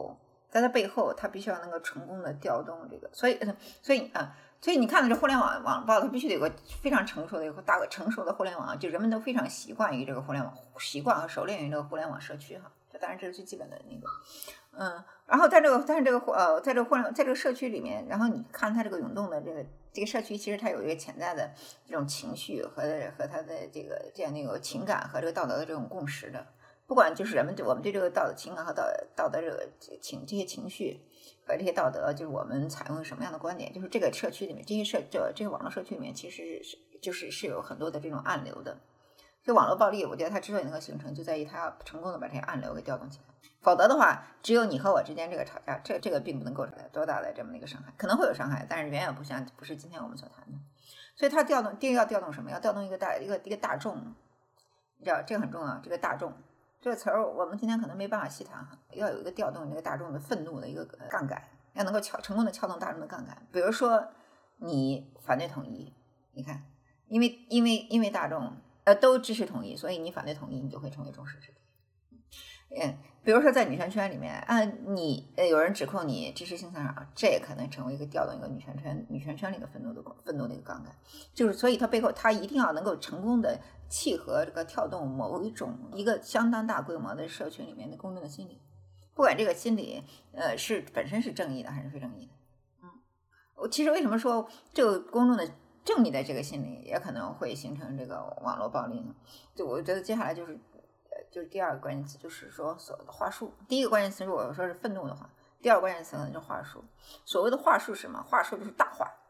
Speaker 1: 在它背后，它必须要能够成功的调动这个，所以所以啊。所以你看到这互联网网报，它必须得有个非常成熟的一个大个成熟的互联网，就人们都非常习惯于这个互联网，习惯和熟练于这个互联网社区哈。这当然这是最基本的那个，嗯，然后在这个但是这个呃，在这个互联在这个社区里面，然后你看它这个涌动的这个这个社区，其实它有一个潜在的这种情绪和和它的这个这样的一个情感和这个道德的这种共识的。不管就是人们对我们对这个道德情感和道道德这个情这些情绪和这些道德，就是我们采用什么样的观点，就是这个社区里面这些社这这些网络社区里面其实是就是是有很多的这种暗流的。这网络暴力我觉得它之所以能够形成，就在于它要成功的把这些暗流给调动起来，否则的话只有你和我之间这个吵架，这这个并不能构成多大的这么一个伤害，可能会有伤害，但是远远不像不是今天我们所谈的。所以它调动第一个要调动什么，要调动一个大一个一个大众，你知道这个很重要，这个大众这个词儿我们今天可能没办法细谈哈，要有一个调动这个大众的愤怒的一个杠杆，要能够撬成功的撬动大众的杠杆。比如说你反对统一，你看，因为因为因为大众呃都支持统一，所以你反对统一，你就会成为众矢之的。嗯，比如说在女权圈里面啊，你呃有人指控你支持性骚扰，这也可能成为一个调动一个女权圈女权圈里的愤怒的愤怒的一个杠杆。就是所以它背后它一定要能够成功的契合这个跳动某一种一个相当大规模的社群里面的公众的心理，不管这个心理呃是本身是正义的还是非正义的。嗯，我其实为什么说这个公众的正义的这个心理也可能会形成这个网络暴力呢？就我觉得接下来就是就是第二个关键词，就是说所谓的话术。第一个关键词如果说是愤怒的话，第二个关键词可能是话术。所谓的话术是什么？话术就是大话，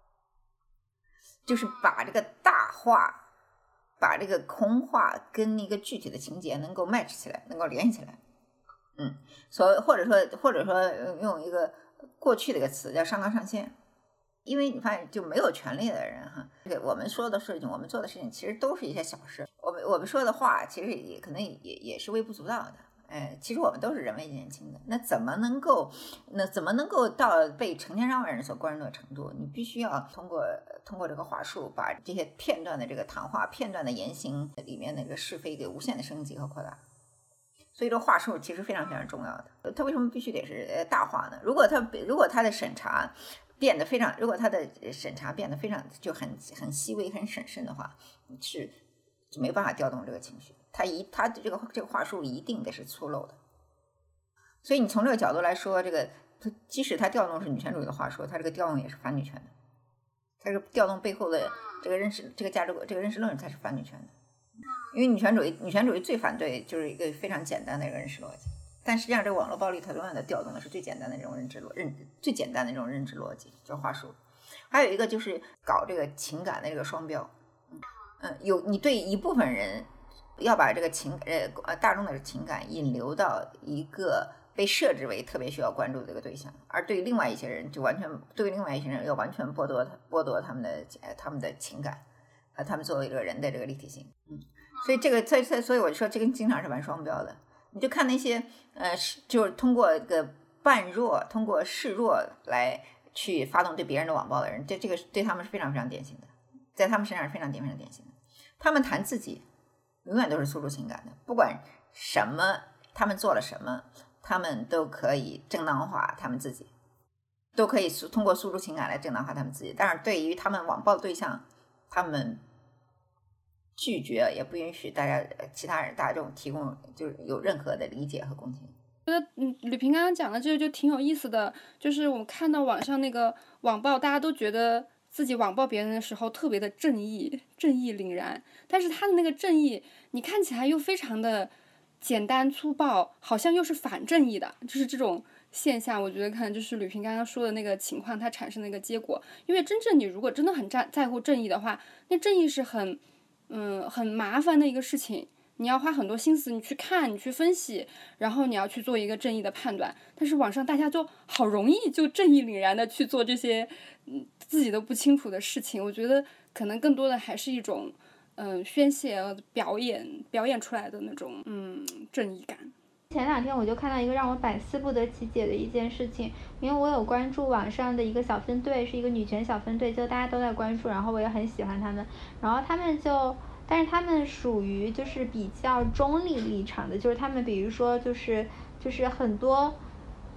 Speaker 1: 就是把这个大话把这个空话跟一个具体的情节能够 match 起来，能够联系起来。嗯，所谓或者说或者说用一个过去的一个词叫上纲上线。因为你发现就没有权利的人哈，这个我们说的事情，我们做的事情其实都是一些小事，我们我们说的话其实也可能也也是微不足道的。哎，其实我们都是人微言轻的，那怎么能够那怎么能够到被成千上万人所关注的程度？你必须要通过通过这个话术，把这些片段的这个谈话、片段的言行里面那个是非给无限的升级和扩大。所以这话术其实非常非常重要的。它为什么必须得是大话呢？如果它如果它的审查变得非常，如果它的审查变得非常就很很细微、很审慎的话，是就没办法调动这个情绪。它一它这个这个话术一定得是粗陋的。所以你从这个角度来说，这个即使它调动是女权主义的话术，它这个调动也是反女权的。它这个调动背后的这个认识、这个价值、这个认识论才是反女权的。因为女权主义，女权主义最反对就是一个非常简单的一个认识逻辑。但实际上，这个网络暴力它永远的调动的是最简单的这种认知逻认最简单的这种认知逻辑，就是话术。还有一个就是搞这个情感的这个双标。嗯，有你对一部分人要把这个情呃大众的情感引流到一个被设置为特别需要关注的这个对象，而对另外一些人就完全对另外一些人要完全剥夺剥夺他们的他们的情感和他们作为这个人的这个立体性。嗯，所以这个在在所以我就说这个经常是玩双标的。你就看那些呃，就是通过一个扮弱、通过示弱来去发动对别人的网暴的人，这这个对他们是非常非常典型的，在他们身上是非常非常典型的。他们谈自己，永远都是诉诸情感的，不管什么，他们做了什么，他们都可以正当化他们自己，都可以通过诉诸情感来正当化他们自己。但是对于他们网暴的对象，他们拒绝也不允许大家其他人大众提供就是有任何的理解和共情。
Speaker 4: 觉得嗯，吕萍刚刚讲的这个就挺有意思的，就是我们看到网上那个网暴，大家都觉得自己网暴别人的时候特别的正义，正义凛然，但是他的那个正义，你看起来又非常的简单粗暴，好像又是反正义的，就是这种现象，我觉得可能就是吕萍刚刚说的那个情况，它产生的一个结果。因为真正你如果真的很在在乎正义的话，那正义是很嗯，很麻烦的一个事情，你要花很多心思，你去看，你去分析，然后你要去做一个正义的判断。但是网上大家就好容易就正义凛然的去做这些嗯自己都不清楚的事情。我觉得可能更多的还是一种嗯宣泄表演表演出来的那种嗯正义感。
Speaker 3: 前两天我就看到一个让我百思不得其解的一件事情，因为我有关注网上的一个小分队，是一个女权小分队，就大家都在关注，然后我也很喜欢他们，然后他们就但是他们属于就是比较中立立场的，就是他们比如说就是就是很多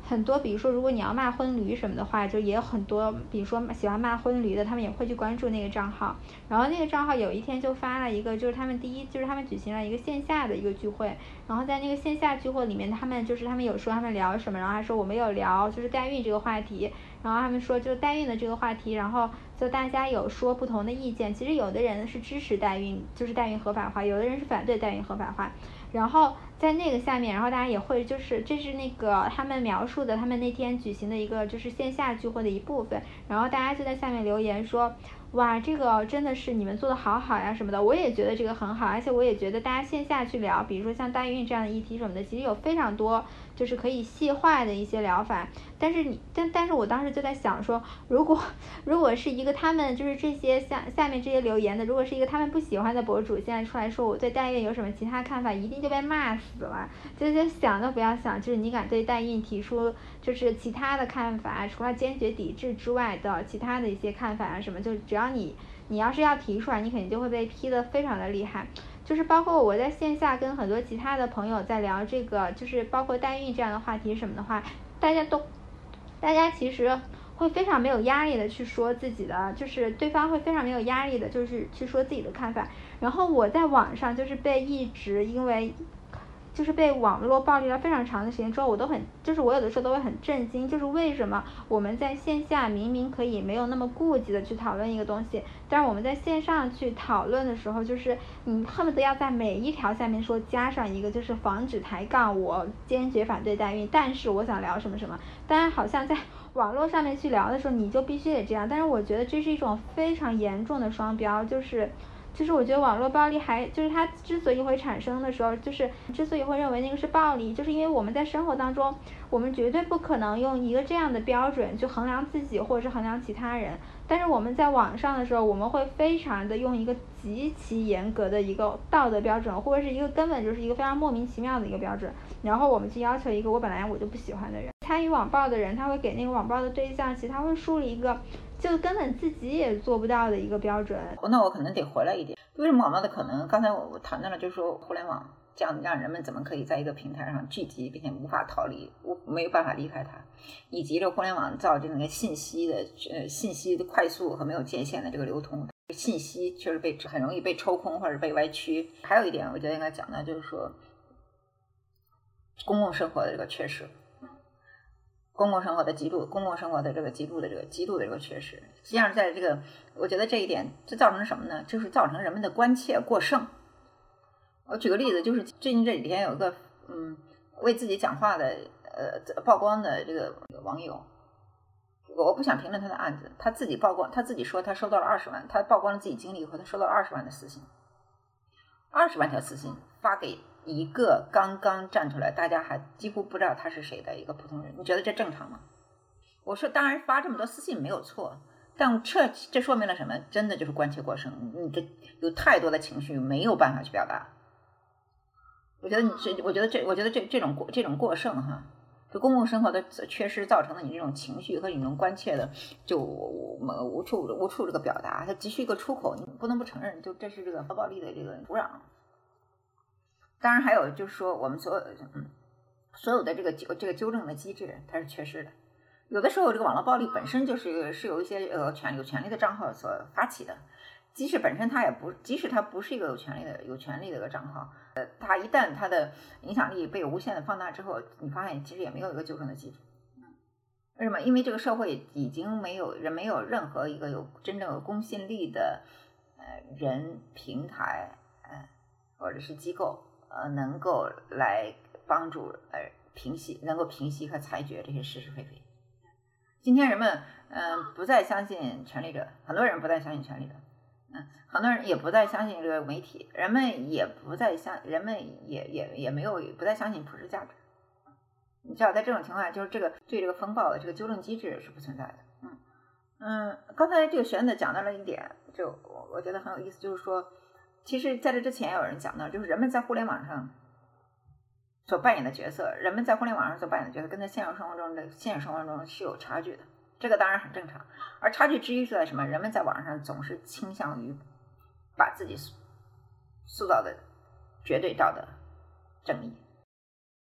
Speaker 3: 很多，比如说如果你要骂婚驴什么的话，就也有很多，比如说喜欢骂婚驴的，他们也会去关注那个账号。然后那个账号有一天就发了一个，就是他们第一就是他们举行了一个线下的一个聚会，然后在那个线下聚会里面，他们就是他们有说他们聊什么，然后还说我们有聊就是代孕这个话题，然后他们说就代孕的这个话题，然后就大家有说不同的意见，其实有的人是支持代孕，就是代孕合法化，有的人是反对代孕合法化。然后在那个下面，然后大家也会就是这是那个他们描述的他们那天举行的一个就是线下聚会的一部分，然后大家就在下面留言说，哇，这个真的是你们做的好好呀什么的，我也觉得这个很好，而且我也觉得大家线下去聊，比如说像代孕这样的议题什么的，其实有非常多就是可以细化的一些疗法。但是你但但是我当时就在想说，如果如果是一个他们就是这些下下面这些留言的，如果是一个他们不喜欢的博主，现在出来说我对代孕有什么其他看法，一定就被骂死了。就是想都不要想，就是你敢对代孕提出就是其他的看法，除了坚决抵制之外的其他的一些看法啊什么，就只要你你要是要提出来，你肯定就会被批得非常的厉害。就是包括我在线下跟很多其他的朋友在聊这个，就是包括代孕这样的话题什么的话，大家都大家其实会非常没有压力的去说自己的，就是对方会非常没有压力的就是去说自己的看法。然后我在网上就是被一直因为就是被网络暴力了非常长的时间之后，我都很就是我有的时候都会很震惊，就是为什么我们在线下明明可以没有那么顾忌的去讨论一个东西，但是我们在线上去讨论的时候，就是你恨不得要在每一条下面说加上一个就是防止抬杠，我坚决反对代孕，但是我想聊什么什么，当然好像在网络上面去聊的时候你就必须得这样，但是我觉得这是一种非常严重的双标，就是就是我觉得网络暴力还就是它之所以会产生的时候，就是之所以会认为那个是暴力，就是因为我们在生活当中，我们绝对不可能用一个这样的标准去衡量自己或者是衡量其他人，但是我们在网上的时候，我们会非常的用一个极其严格的一个道德标准，或者是一个根本就是一个非常莫名其妙的一个标准，然后我们去要求一个我本来我就不喜欢的人。参与网暴的人，他会给那个网暴的对象，其实他会树立一个就根本自己也做不到的一个标准。
Speaker 1: 那我可能得回来一点，为什么网暴的可能？刚才我我谈到了，就是说互联网这样让人们怎么可以在一个平台上聚集，并且无法逃离，无没有办法离开它，以及这互联网造这个信息的呃信息的快速和没有界限的这个流通，信息确实被很容易被抽空或者被歪曲。还有一点，我觉得应该讲的就是说，公共生活的这个缺失。公共生活的极度，公共生活的这个极度的这个极度的这个缺失，实际上在这个，我觉得这一点就造成什么呢？就是造成人们的关切过剩。我举个例子，就是最近这几天有一个嗯为自己讲话的呃曝光的这个网友，我不想评论他的案子，他自己曝光，他自己说他收到了二十万，他曝光了自己经历以后，他收到了二十万的私信，二十万条私信发给一个刚刚站出来大家还几乎不知道他是谁的一个普通人，你觉得这正常吗？我说当然发这么多私信没有错，但这这说明了什么？真的就是关切过剩，你这有太多的情绪没有办法去表达。我觉得你这我觉得这我觉得这这种过这种过剩哈，就公共生活的缺失造成的你这种情绪和你这种关切的就无无处无处这个表达，它急需一个出口，你不能不承认，就这是这个暴力的这个土壤。当然还有就是说我们所有嗯所有的这个这个纠正的机制它是缺失的，有的时候这个网络暴力本身就是是由一些呃权有权利的账号所发起的，即使本身它也不即使它不是一个有权利的有权利的一个账号，呃它一旦它的影响力被无限的放大之后，你发现其实也没有一个纠正的机制。为什么？因为这个社会已经没有人没有任何一个有真正有公信力的呃人平台呃或者是机构呃，能够来帮助呃平息，能够平息和裁决这些是是非非。今天人们嗯、呃、不再相信权力者，很多人不再相信权力者，嗯，很多人也不再相信这个媒体，人们也不再相，人们也也也没有不再相信普世价值。你知道，在这种情况下，就是这个对这个风暴的这个纠正机制是不存在的。嗯嗯，刚才这个玄子讲到了一点，就我我觉得很有意思，就是说。其实在这之前有人讲到，就是人们在互联网上所扮演的角色，人们在互联网上所扮演的角色跟在现实生活中的现实生活中是有差距的，这个当然很正常。而差距之一是在什么？人们在网上总是倾向于把自己塑造的绝对道德正义，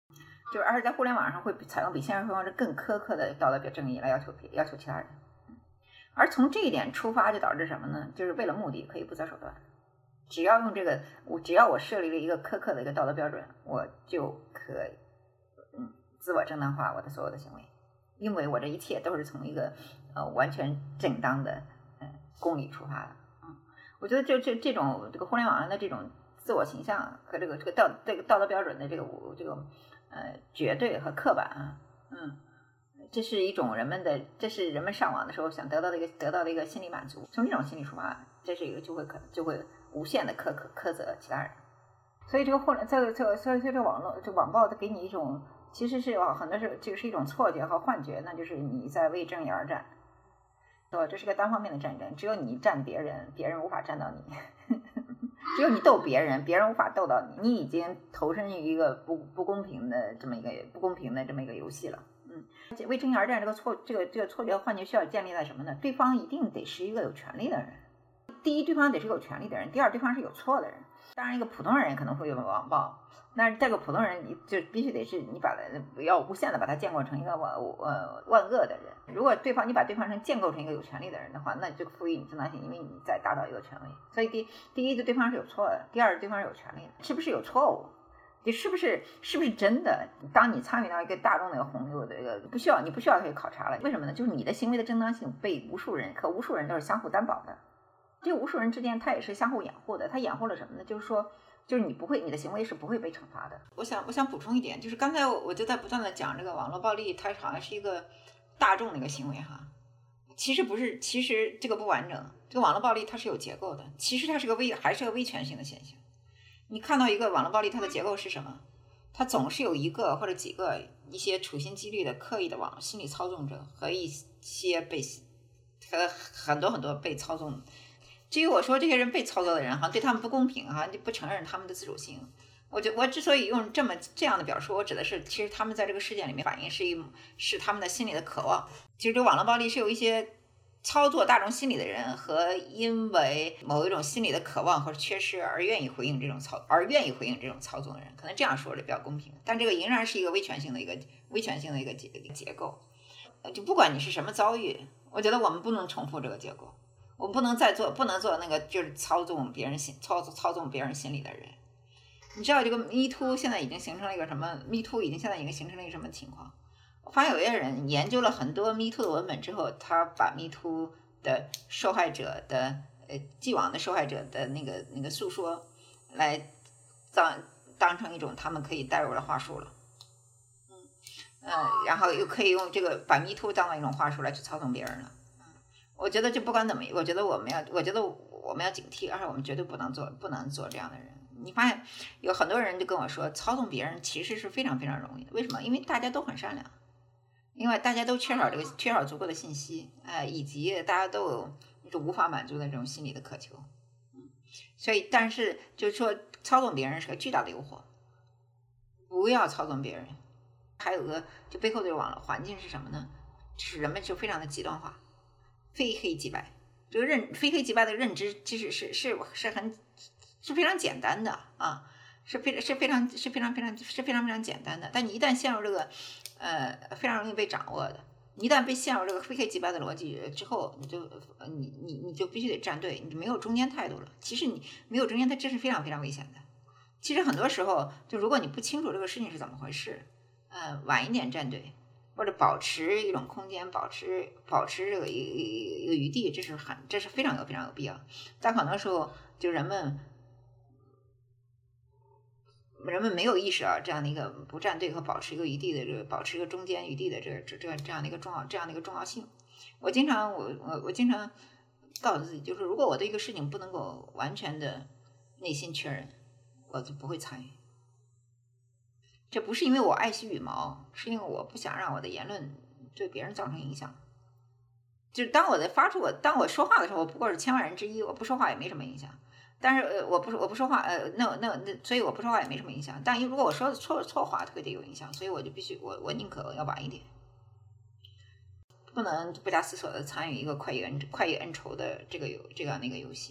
Speaker 1: 就是而且在互联网上会采用比现实生活中更苛刻的道德正义来要求要求其他人。而从这一点出发，就导致什么呢？就是为了目的可以不择手段，只要用这个，我只要我设立了一个苛刻的一个道德标准，我就可以嗯自我正当化我的所有的行为，因为我这一切都是从一个呃完全正当的呃公理出发的。嗯，我觉得这这这种这个互联网上的这种自我形象和这个这个道这个道德标准的这个这个呃绝对和刻板啊，嗯。这是一种人们的，这是人们上网的时候想得到的一个得到的一个心理满足。从这种心理出发，这是一个就会可就会无限的苛苛苛责其他人。所以这个互联这个这个所以这个网络这网暴给你一种其实是很多是这个是一种错觉和幻觉，那就是你在为正义而战。说这是个单方面的战争，只有你战别人，别人无法战到你；只有你斗别人，别人无法斗到你。你已经投身于一个不不公平的这么一个不公平的这么一个游戏了。嗯，为正义而战这个错这个这个错觉幻觉需要建立在什么呢？对方一定得是一个有权利的人。第一，对方得是有权利的人；第二，对方是有错的人。当然，一个普通人可能会有网暴，但是这个普通人你就必须得是你把他不要无限的把他建构成一个万呃万恶的人。如果对方你把对方成建构成一个有权利的人的话，那就赋予你正当性，因为你在达到一个权威。所以第第一，对方是有错的；第二，对方是有权利的，是不是有错误？你是不是是不是真的？当你参与到一个大众的一个洪流的一个，不需要你不需要去考察了，为什么呢？就是你的行为的正当性被无数人和无数人都是相互担保的，这无数人之间他也是相互掩护的。他掩护了什么呢？就是说，就是你不会，你的行为是不会被惩罚的。我想我想补充一点，就是刚才我就在不断的讲这个网络暴力，它好像是一个大众的一个行为哈，其实不是，其实这个不完整。这个网络暴力它是有结构的，其实它是个微还是个威权性的现象。你看到一个网络暴力，它的结构是什么？它总是有一个或者几个一些处心积虑的刻意的网心理操纵者和一些被和很多很多被操纵。至于我说这些人被操作的人哈，对他们不公平哈，就不承认他们的自主性。我就我之所以用这么这样的表述，我指的是其实他们在这个事件里面反映是一是他们的心理的渴望。其实这个网络暴力是有一些操作大众心理的人和因为某一种心理的渴望或者缺失而愿意回应这种操而愿意回应这种操纵的人，可能这样说是比较公平，但这个仍然是一个威权性的一个威权性的一个结结构。就不管你是什么遭遇，我觉得我们不能重复这个结构，我们不能再做不能做那个就是操纵别人心操操纵别人心理的人。你知道这个 Me Too 现在已经形成了一个什么 Me Too 已经现在已经形成了一个什么情况？我发现有些人研究了很多 Me Too 的文本之后，他把 Me Too 的受害者的呃既往的受害者的那个那个诉说来当当成一种他们可以带入的话术了，嗯呃，然后又可以用这个把 Me Too 当成一种话术来去操纵别人了。嗯，我觉得就不管怎么，我觉得我们要我觉得我们要警惕，而且我们绝对不能做不能做这样的人。你发现有很多人就跟我说，操纵别人其实是非常非常容易的，为什么？因为大家都很善良。因为大家都缺少这个缺少足够的信息，呃，以及大家都有一种无法满足的这种心理的渴求，嗯，所以但是就是说操纵别人是个巨大的诱惑，不要操纵别人。还有个就背后的网络环境是什么呢？就是人们就非常的极端化，非黑即白。这个认非黑即白的认知其实是是是很是非常简单的啊。是非是非常是非常非常是非常非常简单的，但你一旦陷入这个，呃，非常容易被掌握的。你一旦被陷入这个非黑即白的逻辑之后，你就你你你就必须得站队，你就没有中间态度了。其实你没有中间态，这是非常非常危险的。其实很多时候，就如果你不清楚这个事情是怎么回事，呃，晚一点站队，或者保持一种空间，保持保持这个一一个余地，这是很这是非常有非常有必要。但很多时候，就人们。人们没有意识到这样的一个不站队和保持一个余地的这个保持一个中间余地的这个这这这样的一个重要这样的一个重要性。我经常我我我经常告诉自己，就是如果我对一个事情不能够完全的内心确认，我就不会参与。这不是因为我爱惜羽毛，是因为我不想让我的言论对别人造成影响。就是当我在发出我当我说话的时候，我不过是千万人之一，我不说话也没什么影响。但是呃，我不我不说话，呃，那那那，所以我不说话也没什么影响。但如果我说错错话，它会对有影响，所以我就必须我我宁可要晚一点，不能不加思索的参与一个快意恩快意恩仇的这个游这样的一个游戏。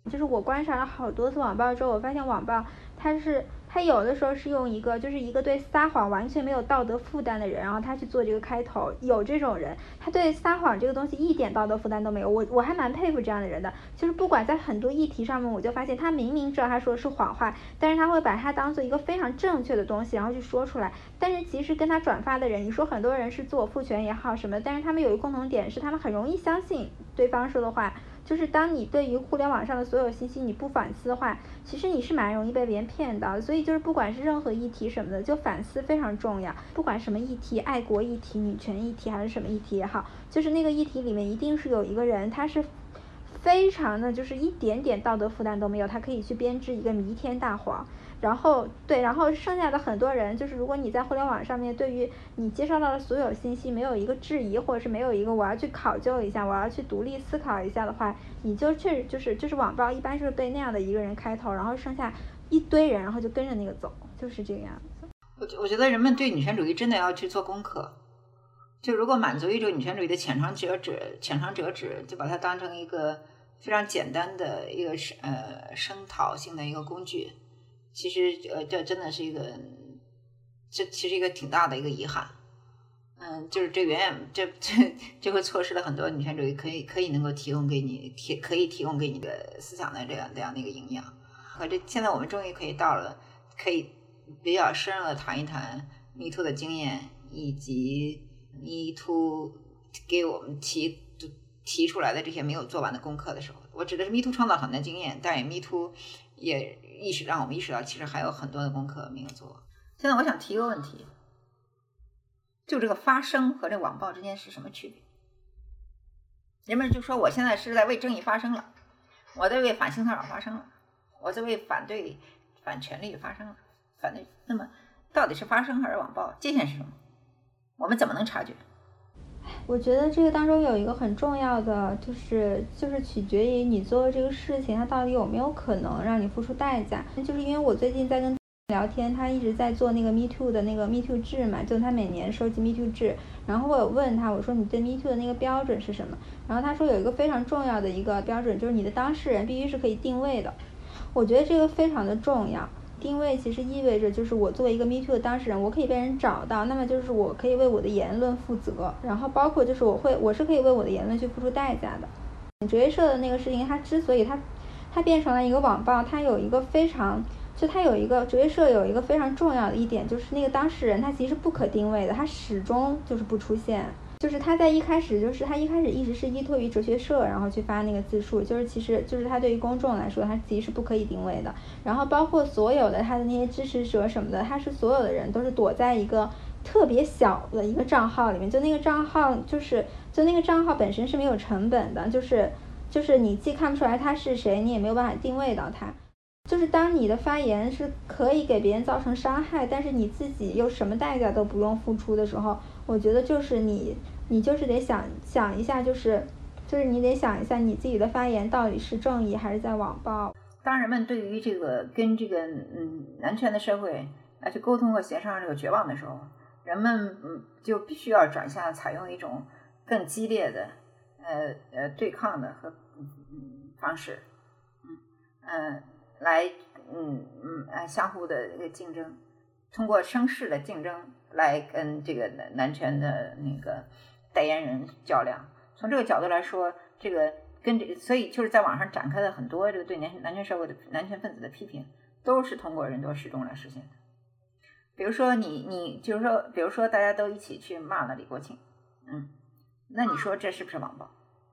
Speaker 3: 就是我观察了好多次网暴之后，我发现网暴它是它有的时候是用一个就是一个对撒谎完全没有道德负担的人，然后他去做这个开头，有这种人，他对撒谎这个东西一点道德负担都没有，我我还蛮佩服这样的人的。就是不管在很多议题上面，我就发现他明明知道他说的是谎话，但是他会把它当做一个非常正确的东西，然后去说出来。但是其实跟他转发的人，你说很多人是自我赋权也好什么，但是他们有一个共同点是，他们很容易相信对方说的话。就是当你对于互联网上的所有信息你不反思的话，其实你是蛮容易被别人骗的。所以就是不管是任何议题什么的，就反思非常重要。不管什么议题，爱国议题、女权议题还是什么议题也好，就是那个议题里面一定是有一个人，他是非常的就是一点点道德负担都没有，他可以去编织一个弥天大谎。然后对，然后剩下的很多人，就是如果你在互联网上面对于你接收到的所有信息没有一个质疑，或者是没有一个我要去考究一下，我要去独立思考一下的话，你就确实就是就是网暴一般是被那样的一个人开头，然后剩下一堆人，然后就跟着那个走，就是这个样子。
Speaker 1: 我我觉得人们对女权主义真的要去做功课，就如果满足于这个女权主义的浅尝辄止，浅尝辄止，就把它当成一个非常简单的一个呃声讨性的一个工具。其实呃，这真的是一个，这其实一个挺大的一个遗憾。嗯，就是这远远这这这会错失了很多女权主义可以可以能够提供给你提可以提供给你的思想的这样这样的一个营养。和这现在我们终于可以到了可以比较深入的谈一谈 Me Too 的经验，以及 Me Too 给我们提提出来的这些没有做完的功课的时候。我指的是 Me Too 创造很多经验，但也 Me Too 也意识让我们意识到其实还有很多的功课没有做。现在我想提一个问题，就这个发声和这网暴之间是什么区别？人们就说我现在是在为正义发声了，我在为反性骚扰发声了，我在为反对反权利发声了，反对。那么到底是发声还是网暴？界限是什么？我们怎么能察觉？
Speaker 3: 我觉得这个当中有一个很重要的，就是就是取决于你做的这个事情，它到底有没有可能让你付出代价。就是因为我最近在跟聊天，他一直在做那个 Me Too 的那个 Me Too 制嘛，就他每年收集 Me Too 制。然后我有问他，我说你对 Me Too 的那个标准是什么？然后他说有一个非常重要的一个标准，就是你的当事人必须是可以定位的。我觉得这个非常的重要。定位其实意味着就是我作为一个 Me Too 的当事人，我可以被人找到，那么就是我可以为我的言论负责，然后包括就是我会我是可以为我的言论去付出代价的。折叠社的那个事情，它之所以它它变成了一个网暴，它有一个非常就它有一个折叠社有一个非常重要的一点，就是那个当事人他其实不可定位的，他始终就是不出现。就是他在一开始就是他一开始一直是依托于哲学社，然后去发那个自述，就是其实就是他对于公众来说他其实是不可以定位的。然后包括所有的他的那些支持者什么的，他是所有的人都是躲在一个特别小的一个账号里面，就那个账号就是就那个账号本身是没有成本的，就是就是你既看不出来他是谁，你也没有办法定位到他。就是当你的发言是可以给别人造成伤害，但是你自己又什么代价都不用付出的时候，我觉得就是你你就是得想想一下，就是就是你得想一下你自己的发言到底是正义还是在网暴。
Speaker 1: 当人们对于这个跟这个嗯男权的社会来去沟通和协商这个绝望的时候，人们嗯就必须要转向采用一种更激烈的呃呃对抗的和嗯方式，嗯嗯、呃、来嗯嗯呃相互的这个竞争，通过声势的竞争来跟这个男权的那个代言人较量。从这个角度来说，这个跟这所以就是在网上展开的很多这个对男男权社会的男权分子的批评，都是通过人多势众来实现的。比如说你你就是说，比如说大家都一起去骂了李国庆，嗯，那你说这是不是网暴？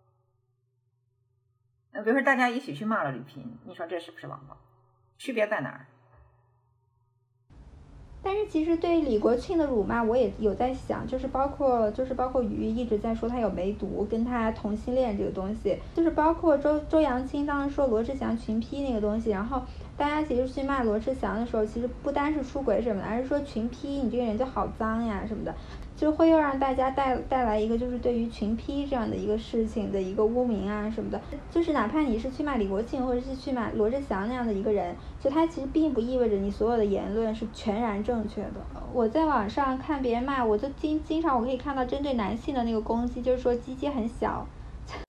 Speaker 1: 那比如说大家一起去骂了吕萍，你说这是不是网暴？区别在哪儿？
Speaker 3: 但是其实对李国庆的辱骂我也有在想，就是包括就是包括于一直在说他有梅毒跟他同性恋这个东西，就是包括周周扬青当时说罗志祥群批那个东西，然后大家其实去骂罗志祥的时候，其实不单是出轨什么的，而是说群批你这个人就好脏呀什么的，就会又让大家带带来一个就是对于群批这样的一个事情的一个污名啊什么的。就是哪怕你是去骂李国庆或者是去骂罗志祥那样的一个人，就他其实并不意味着你所有的言论是全然正确的。我在网上看别人骂，我就经经常我可以看到针对男性的那个攻击，就是说鸡鸡很小，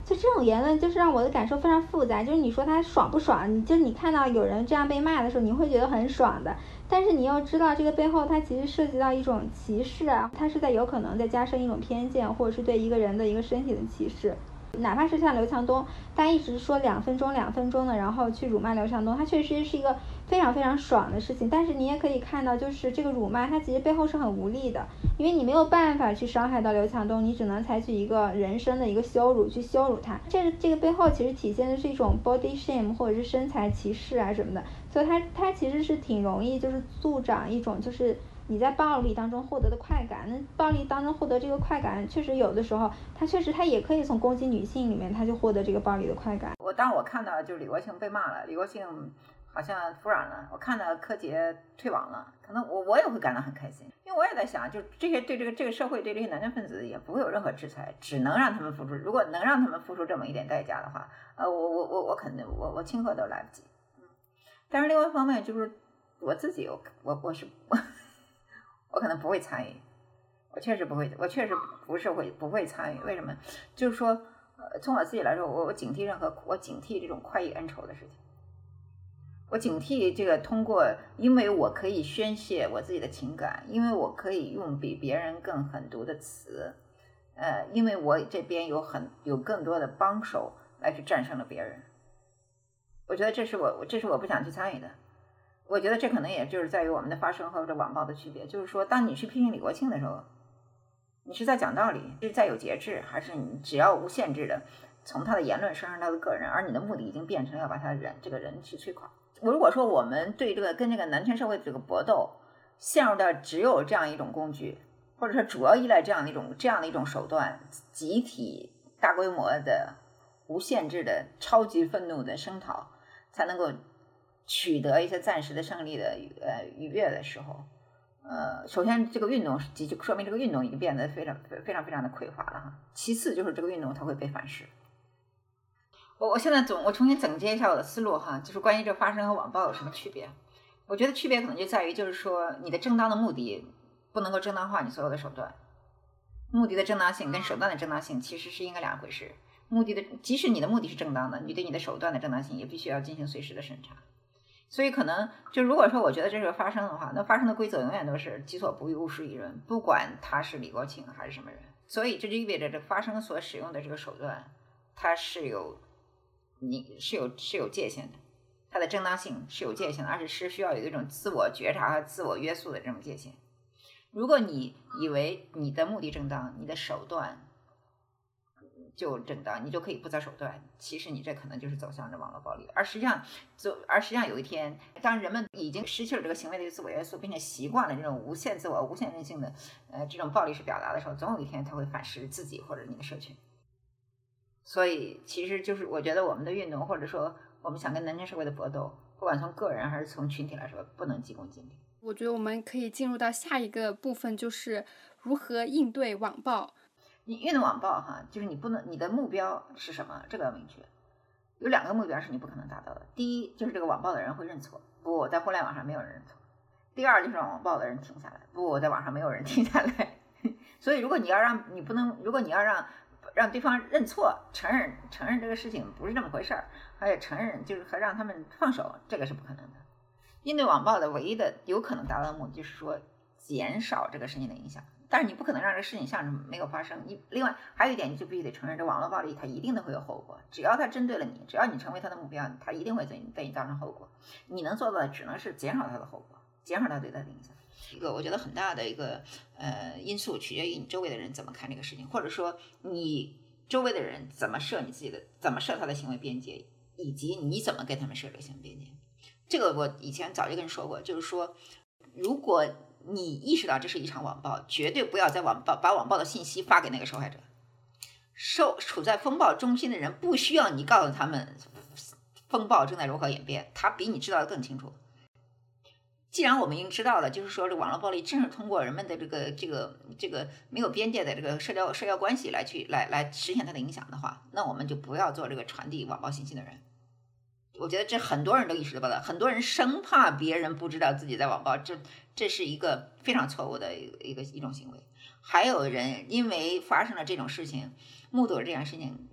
Speaker 3: 就这种言论就是让我的感受非常复杂，就是你说他爽不爽，你就你看到有人这样被骂的时候，你会觉得很爽的，但是你又知道这个背后它其实涉及到一种歧视啊，它是在有可能在加深一种偏见，或者是对一个人的一个身体的歧视。哪怕是像刘强东，大家一直说两分钟两分钟的，然后去辱骂刘强东，他确实是一个非常非常爽的事情。但是你也可以看到，就是这个辱骂，它其实背后是很无力的，因为你没有办法去伤害到刘强东，你只能采取一个人身的一个羞辱去羞辱他。这个这个背后其实体现的是一种 body shame 或者是身材歧视啊什么的，所以它它其实是挺容易就是助长一种就是你在暴力当中获得的快感。那暴力当中获得这个快感，确实有的时候他确实他也可以从攻击女性里面他就获得这个暴力的快感。
Speaker 1: 我当我看到就是李国庆被骂了，李国庆好像服软了，我看到柯洁退网了，可能我我也会感到很开心，因为我也在想，就这些对这个这个社会对这些男权分子也不会有任何制裁，只能让他们付出，如果能让他们付出这么一点代价的话，呃，我我我我肯定我我庆贺都来不及。嗯，但是另外一方面就是我自己，我我我是我。我可能不会参与，我确实不会，我确实不是会不会参与。为什么？就是说，呃，从我自己来说，我我警惕任何，我警惕这种快意恩仇的事情。我警惕这个通过，因为我可以宣泄我自己的情感，因为我可以用比别人更狠毒的词，呃，因为我这边有很有更多的帮手来去战胜了别人。我觉得这是我这是我不想去参与的。我觉得这可能也就是在于我们的发声和这网暴的区别，就是说当你去批评李国庆的时候，你是在讲道理，是在有节制，还是你只要无限制的从他的言论升上他的个人，而你的目的已经变成要把他人这个人去摧垮。如果说我们对这个跟这个男权社会的这个搏斗陷入到只有这样一种工具，或者说主要依赖这样的一种这样的一种手段，集体大规模的无限制的超级愤怒的声讨才能够取得一些暂时的胜利的呃愉悦的时候，呃，首先这个运动就说明这个运动已经变得非常非常非常的匮乏了哈。其次就是这个运动它会被反噬。我我现在总我重新总结一下我的思路哈，就是关于这发声和网暴有什么区别？我觉得区别可能就在于，就是说你的正当的目的不能够正当化你所有的手段，目的的正当性跟手段的正当性其实是应该两回事。目的的即使你的目的是正当的，你对你的手段的正当性也必须要进行随时的审查。所以可能就如果说我觉得这是发生的话，那发生的规则永远都是己所不欲勿施于人，不管他是李国庆还是什么人。所以这就意味着这发生所使用的这个手段，它是有你是有是有界限的，它的正当性是有界限的，而且是需要有一种自我觉察和自我约束的这种界限。如果你以为你的目的正当，你的手段就正当，你就可以不择手段，其实你这可能就是走向着网络暴力。而实际上就而实际上有一天，当人们已经失去了这个行为的自我约束，并且习惯了这种无限自我无限任性的呃这种暴力式表达的时候，总有一天它会反噬自己或者你的社群。所以其实就是我觉得我们的运动，或者说我们想跟男权社会的搏斗，不管从个人还是从群体来说，不能急功近利。
Speaker 4: 我觉得我们可以进入到下一个部分，就是如何应对网暴。
Speaker 1: 你运动网暴哈，就是你不能，你的目标是什么？这个要明确。有两个目标是你不可能达到的。第一，就是这个网暴的人会认错，不，我在互联网上没有人认错。第二，就是让网暴的人停下来，不，我在网上没有人停下来。所以，如果你要让你不能，如果你要让让对方认错，承认承认这个事情不是这么回事儿，还有承认就是和让他们放手，这个是不可能的。应对网暴的唯一的有可能达到的目的，就是说减少这个事情的影响。但是你不可能让这个事情像是没有发生。你另外还有一点，你就必须得承认，这网络暴力它一定都会有后果。只要它针对了你，只要你成为它的目标，它一定会对你对你造成后果。你能做到的只能是减少它的后果，减少它对它的影响。一个我觉得很大的一个呃因素，取决于你周围的人怎么看这个事情，或者说你周围的人怎么设你自己的，怎么设他的行为边界，以及你怎么给他们设这个行为边界。这个我以前早就跟你说过，就是说，如果你意识到这是一场网暴，绝对不要在网暴把网暴的信息发给那个受害者。受处在风暴中心的人不需要你告诉他们风暴正在如何演变，他比你知道的更清楚。既然我们已经知道了，就是说这网络暴力正是通过人们的这个这个这个没有边界的这个社交社交关系来去来来实现它的影响的话，那我们就不要做这个传递网暴信息的人。我觉得这很多人都意识到了，很多人生怕别人不知道自己在网暴，这这是一个非常错误的一个一个一种行为。还有人因为发生了这种事情，目睹了这样事情，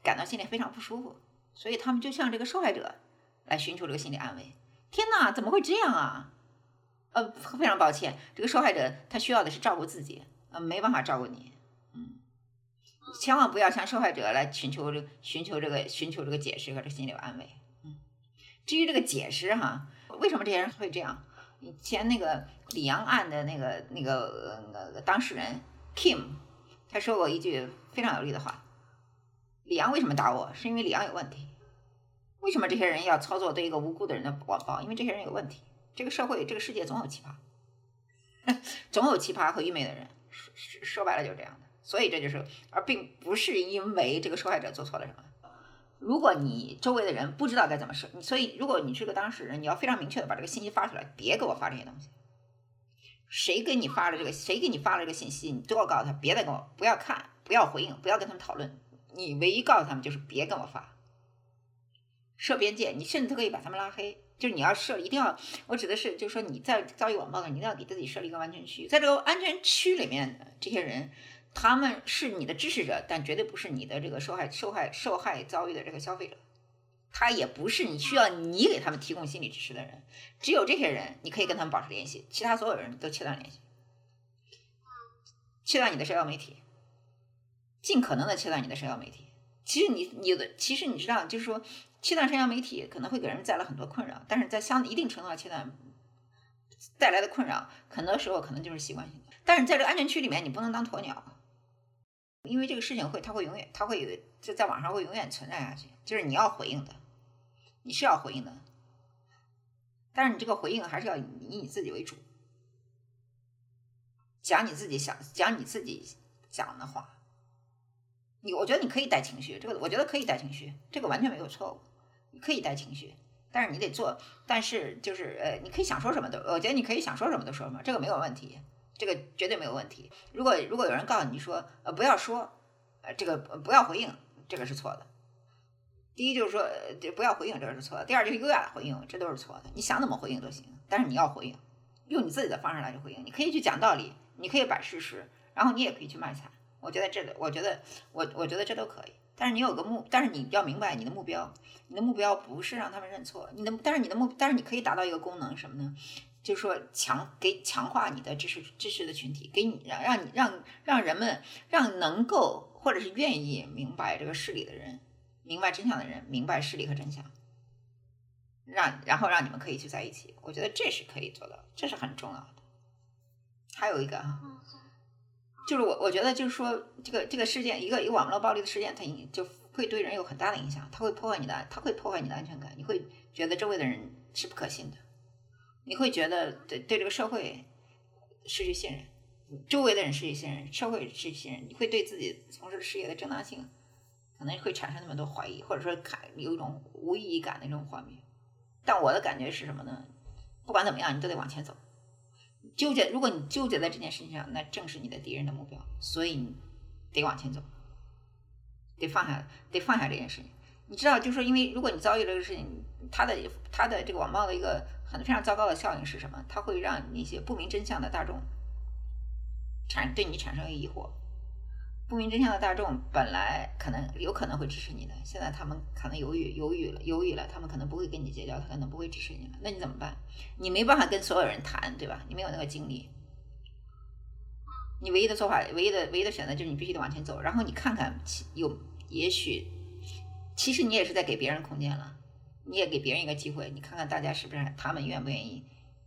Speaker 1: 感到心里非常不舒服，所以他们就向这个受害者来寻求这个心理安慰。天哪，怎么会这样啊？呃，非常抱歉，这个受害者他需要的是照顾自己，呃，没办法照顾你。嗯，千万不要向受害者来寻求这寻求这个寻求这个解释和这个心理安慰。嗯，至于这个解释哈，为什么这些人会这样？以前那个李阳案的那个那个呃当事人 Kim， 他说过一句非常有力的话：李阳为什么打我？是因为李阳有问题。为什么这些人要操作对一个无辜的人的网暴？因为这些人有问题。这个社会，这个世界总有奇葩，总有奇葩和愚昧的人。说说白了就是这样的。所以这就是，而并不是因为这个受害者做错了什么。如果你周围的人不知道该怎么说，所以如果你是个当事人，你要非常明确的把这个信息发出来，别给我发这些东西。谁给你发了这个，谁给你发了这个信息，你都要告诉他，别再跟我，不要看，不要回应，不要跟他们讨论。你唯一告诉他们就是别跟我发。设边界，你甚至可以把他们拉黑。就是你要设，一定要，我指的是，就是说你在遭遇网暴的，你一定要给自己设立一个安全区。在这个安全区里面，这些人他们是你的支持者，但绝对不是你的这个受害、受害、受害遭遇的这个消费者。他也不是你需要你给他们提供心理支持的人。只有这些人，你可以跟他们保持联系，其他所有人都切断联系，切断你的社交媒体，尽可能的切断你的社交媒体。其实你你的，其实你知道，就是说。切断社交媒体可能会给人带来很多困扰，但是在相一定程度上切断带来的困扰，很多时候可能就是习惯性的。但是在这个安全区里面，你不能当鸵鸟，因为这个事情会，它会永远，它会就在网上会永远存在下去。就是你要回应的，你是要回应的，但是你这个回应还是要以你自己为主，讲你自己想讲你自己讲的话。你我觉得你可以带情绪，这个我觉得可以带情绪，这个完全没有错误。你可以带情绪，但是你得做，但是就是呃，你可以想说什么都，我觉得你可以想说什么都说什么，这个没有问题，这个绝对没有问题。如果如果有人告诉你说呃不要说，呃这个不要回应，这个是错的。第一就是说呃不要回应，这个是错的。第二就是优雅的回应，这都是错的。你想怎么回应都行，但是你要回应，用你自己的方式来去回应。你可以去讲道理，你可以摆事实，然后你也可以去卖惨。我觉得这个，我觉得我我觉得这都可以，但是你有个目，但是你要明白你的目标，你的目标不是让他们认错，你的，但是你的目，但是你可以达到一个功能什么呢？就是说强给强化你的知识知识的群体，给你让让你让让人们让能够或者是愿意明白这个事理的人，明白真相的人，明白事理和真相，让然后让你们可以去在一起，我觉得这是可以做到，这是很重要的。还有一个啊。就是我，我觉得就是说，这个这个事件，一个一个网络暴力的事件，它就会对人有很大的影响，它会破坏你的，它会破坏你的安全感，你会觉得周围的人是不可信的，你会觉得对对这个社会失去信任，周围的人失去信任，社会失去信任，你会对自己从事事业的正当性可能会产生那么多怀疑，或者说有一种无意义感的这种画面。但我的感觉是什么呢？不管怎么样，你都得往前走。纠结，如果你纠结在这件事情上，那正是你的敌人的目标，所以你得往前走，得放下，得放下这件事情。你知道，就是说，因为如果你遭遇这个事情，它的它的这个网暴的一个很非常糟糕的效应是什么？它会让那些不明真相的大众产对你产生疑惑。不明真相的大众本来可能有可能会支持你的，现在他们可能犹豫犹豫了犹豫了，他们可能不会跟你结交，他可能不会支持你了，那你怎么办？你没办法跟所有人谈，对吧？你没有那个精力，你唯一的做法，唯一的唯一的选择就是你必须得往前走，然后你看看有也许其实你也是在给别人空间了，你也给别人一个机会，你看看大家是不是他们愿不愿意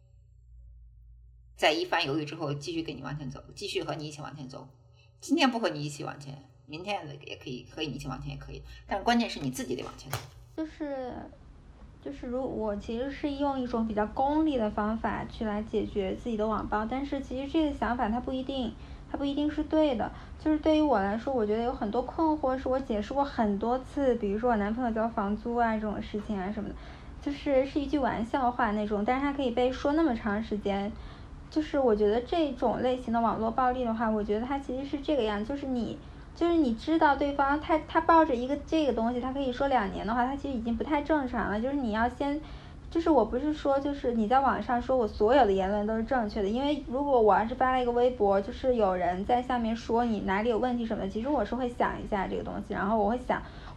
Speaker 1: 在一番犹豫之后继续跟你往前走，继续和你一起往前走。今天不和你一起往前，明天也可以和你一起往前也可以，但是关键是你自己得往前走。
Speaker 3: 就是就是如我其实是用一种比较功利的方法去来解决自己的网暴，但是其实这个想法它不一定它不一定是对的。就是对于我来说，我觉得有很多困惑是我解释过很多次，比如说我男朋友交房租啊这种事情啊什么的，就是是一句玩笑话那种，但是它可以被说那么长时间。就是我觉得这种类型的网络暴力的话，我觉得它其实是这个样，就是你就是你知道对方他他抱着一个这个东西，他可以说两年的话，他其实已经不太正常了。就是你要先，就是我不是说就是你在网上说我所有的言论都是正确的，因为如果我要是发了一个微博，就是有人在下面说你哪里有问题什么的，其实我是会想一下这个东西，然后我会想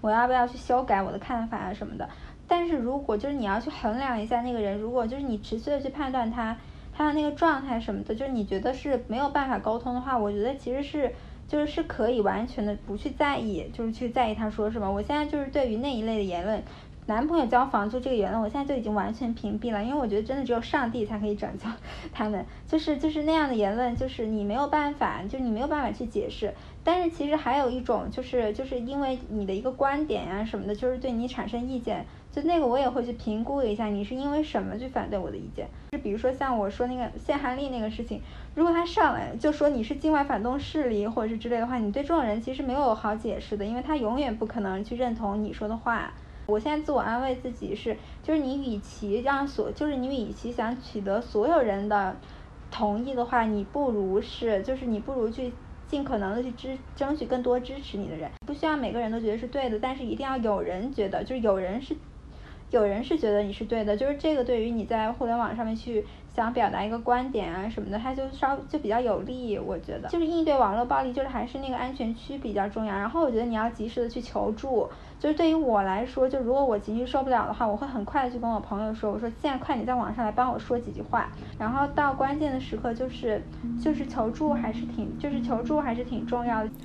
Speaker 3: 我要不要去修改我的看法啊什么的。但是如果就是你要去衡量一下那个人，如果就是你持续的去判断他他的那个状态什么的，就是你觉得是没有办法沟通的话，我觉得其实是就是是可以完全的不去在意，就是去在意他说什么。我现在就是对于那一类的言论，男朋友交房租这个言论，我现在就已经完全屏蔽了，因为我觉得真的只有上帝才可以拯救他们，就是就是那样的言论，就是你没有办法，就是你没有办法去解释。但是其实还有一种就是就是因为你的一个观点呀、啊、什么的，就是对你产生意见，就那个我也会去评估一下你是因为什么去反对我的意见。就比如说像我说那个限韩令那个事情，如果他上来就说你是境外反动势力或者是之类的话，你对这种人其实没有好解释的，因为他永远不可能去认同你说的话。我现在自我安慰自己是，就是你与其让所，就是你与其想取得所有人的同意的话，你不如是，就是你不如去尽可能的去支争取更多支持你的人。不需要每个人都觉得是对的，但是一定要有人觉得，就是有人是有人是觉得你是对的，就是这个对于你在互联网上面去想表达一个观点啊什么的，它就稍就比较有利。我觉得就是应对网络暴力，就是还是那个安全区比较重要。然后我觉得你要及时的去求助，就是对于我来说，就如果我情绪受不了的话，我会很快的去跟我朋友说，我说现在快你在网上来帮我说几句话。然后到关键的时刻，就是就是求助还是挺就是求助还是挺重要的。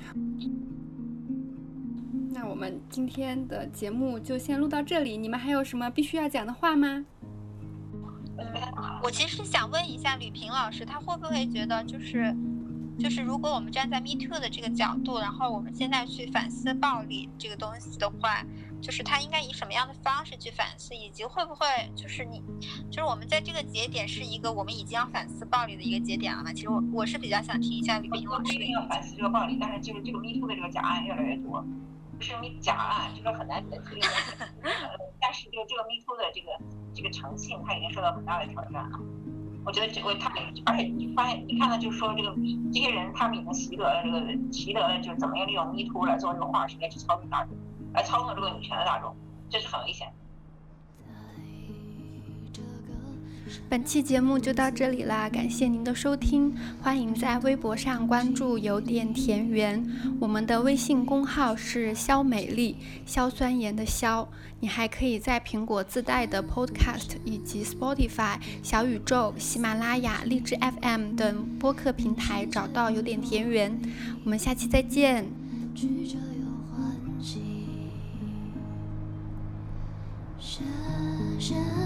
Speaker 4: 那我们今天的节目就先录到这里，你们还有什么必须要讲的话吗？
Speaker 2: 嗯，我其实想问一下吕平老师，他会不会觉得就是就是如果我们站在 Me Too 的这个角度，然后我们现在去反思暴力这个东西的话，就是他应该以什么样的方式去反思，以及会不会就是你就是我们在这个节点是一个我们已经要反思暴力的一个节点了嘛？其实我我是比较想听一下吕平老师的。
Speaker 5: 不一定要反思这个暴力，但是就是这个 Me Too 的这个假案越来越多。不是你假案，这个很难分析。但是就这个 Me Too 的这个这个诚信，它已经受到很大的挑战了。我觉得这个他，而且你发现，你看到就是说这个这些人，他们已经习得了这个习得了，就是怎么样利用 Me Too 来做这个话语来去操纵大众，来操纵这个女权的大众，这是很危险。
Speaker 4: 本期节目就到这里啦，感谢您的收听，欢迎在微博上关注有点田园，我们的微信公号是肖美丽，硝酸盐的硝。你还可以在苹果自带的 Podcast 以及 Spotify、小宇宙、喜马拉雅、荔枝 F M 等播客平台找到有点田园。我们下期再见。
Speaker 6: 深深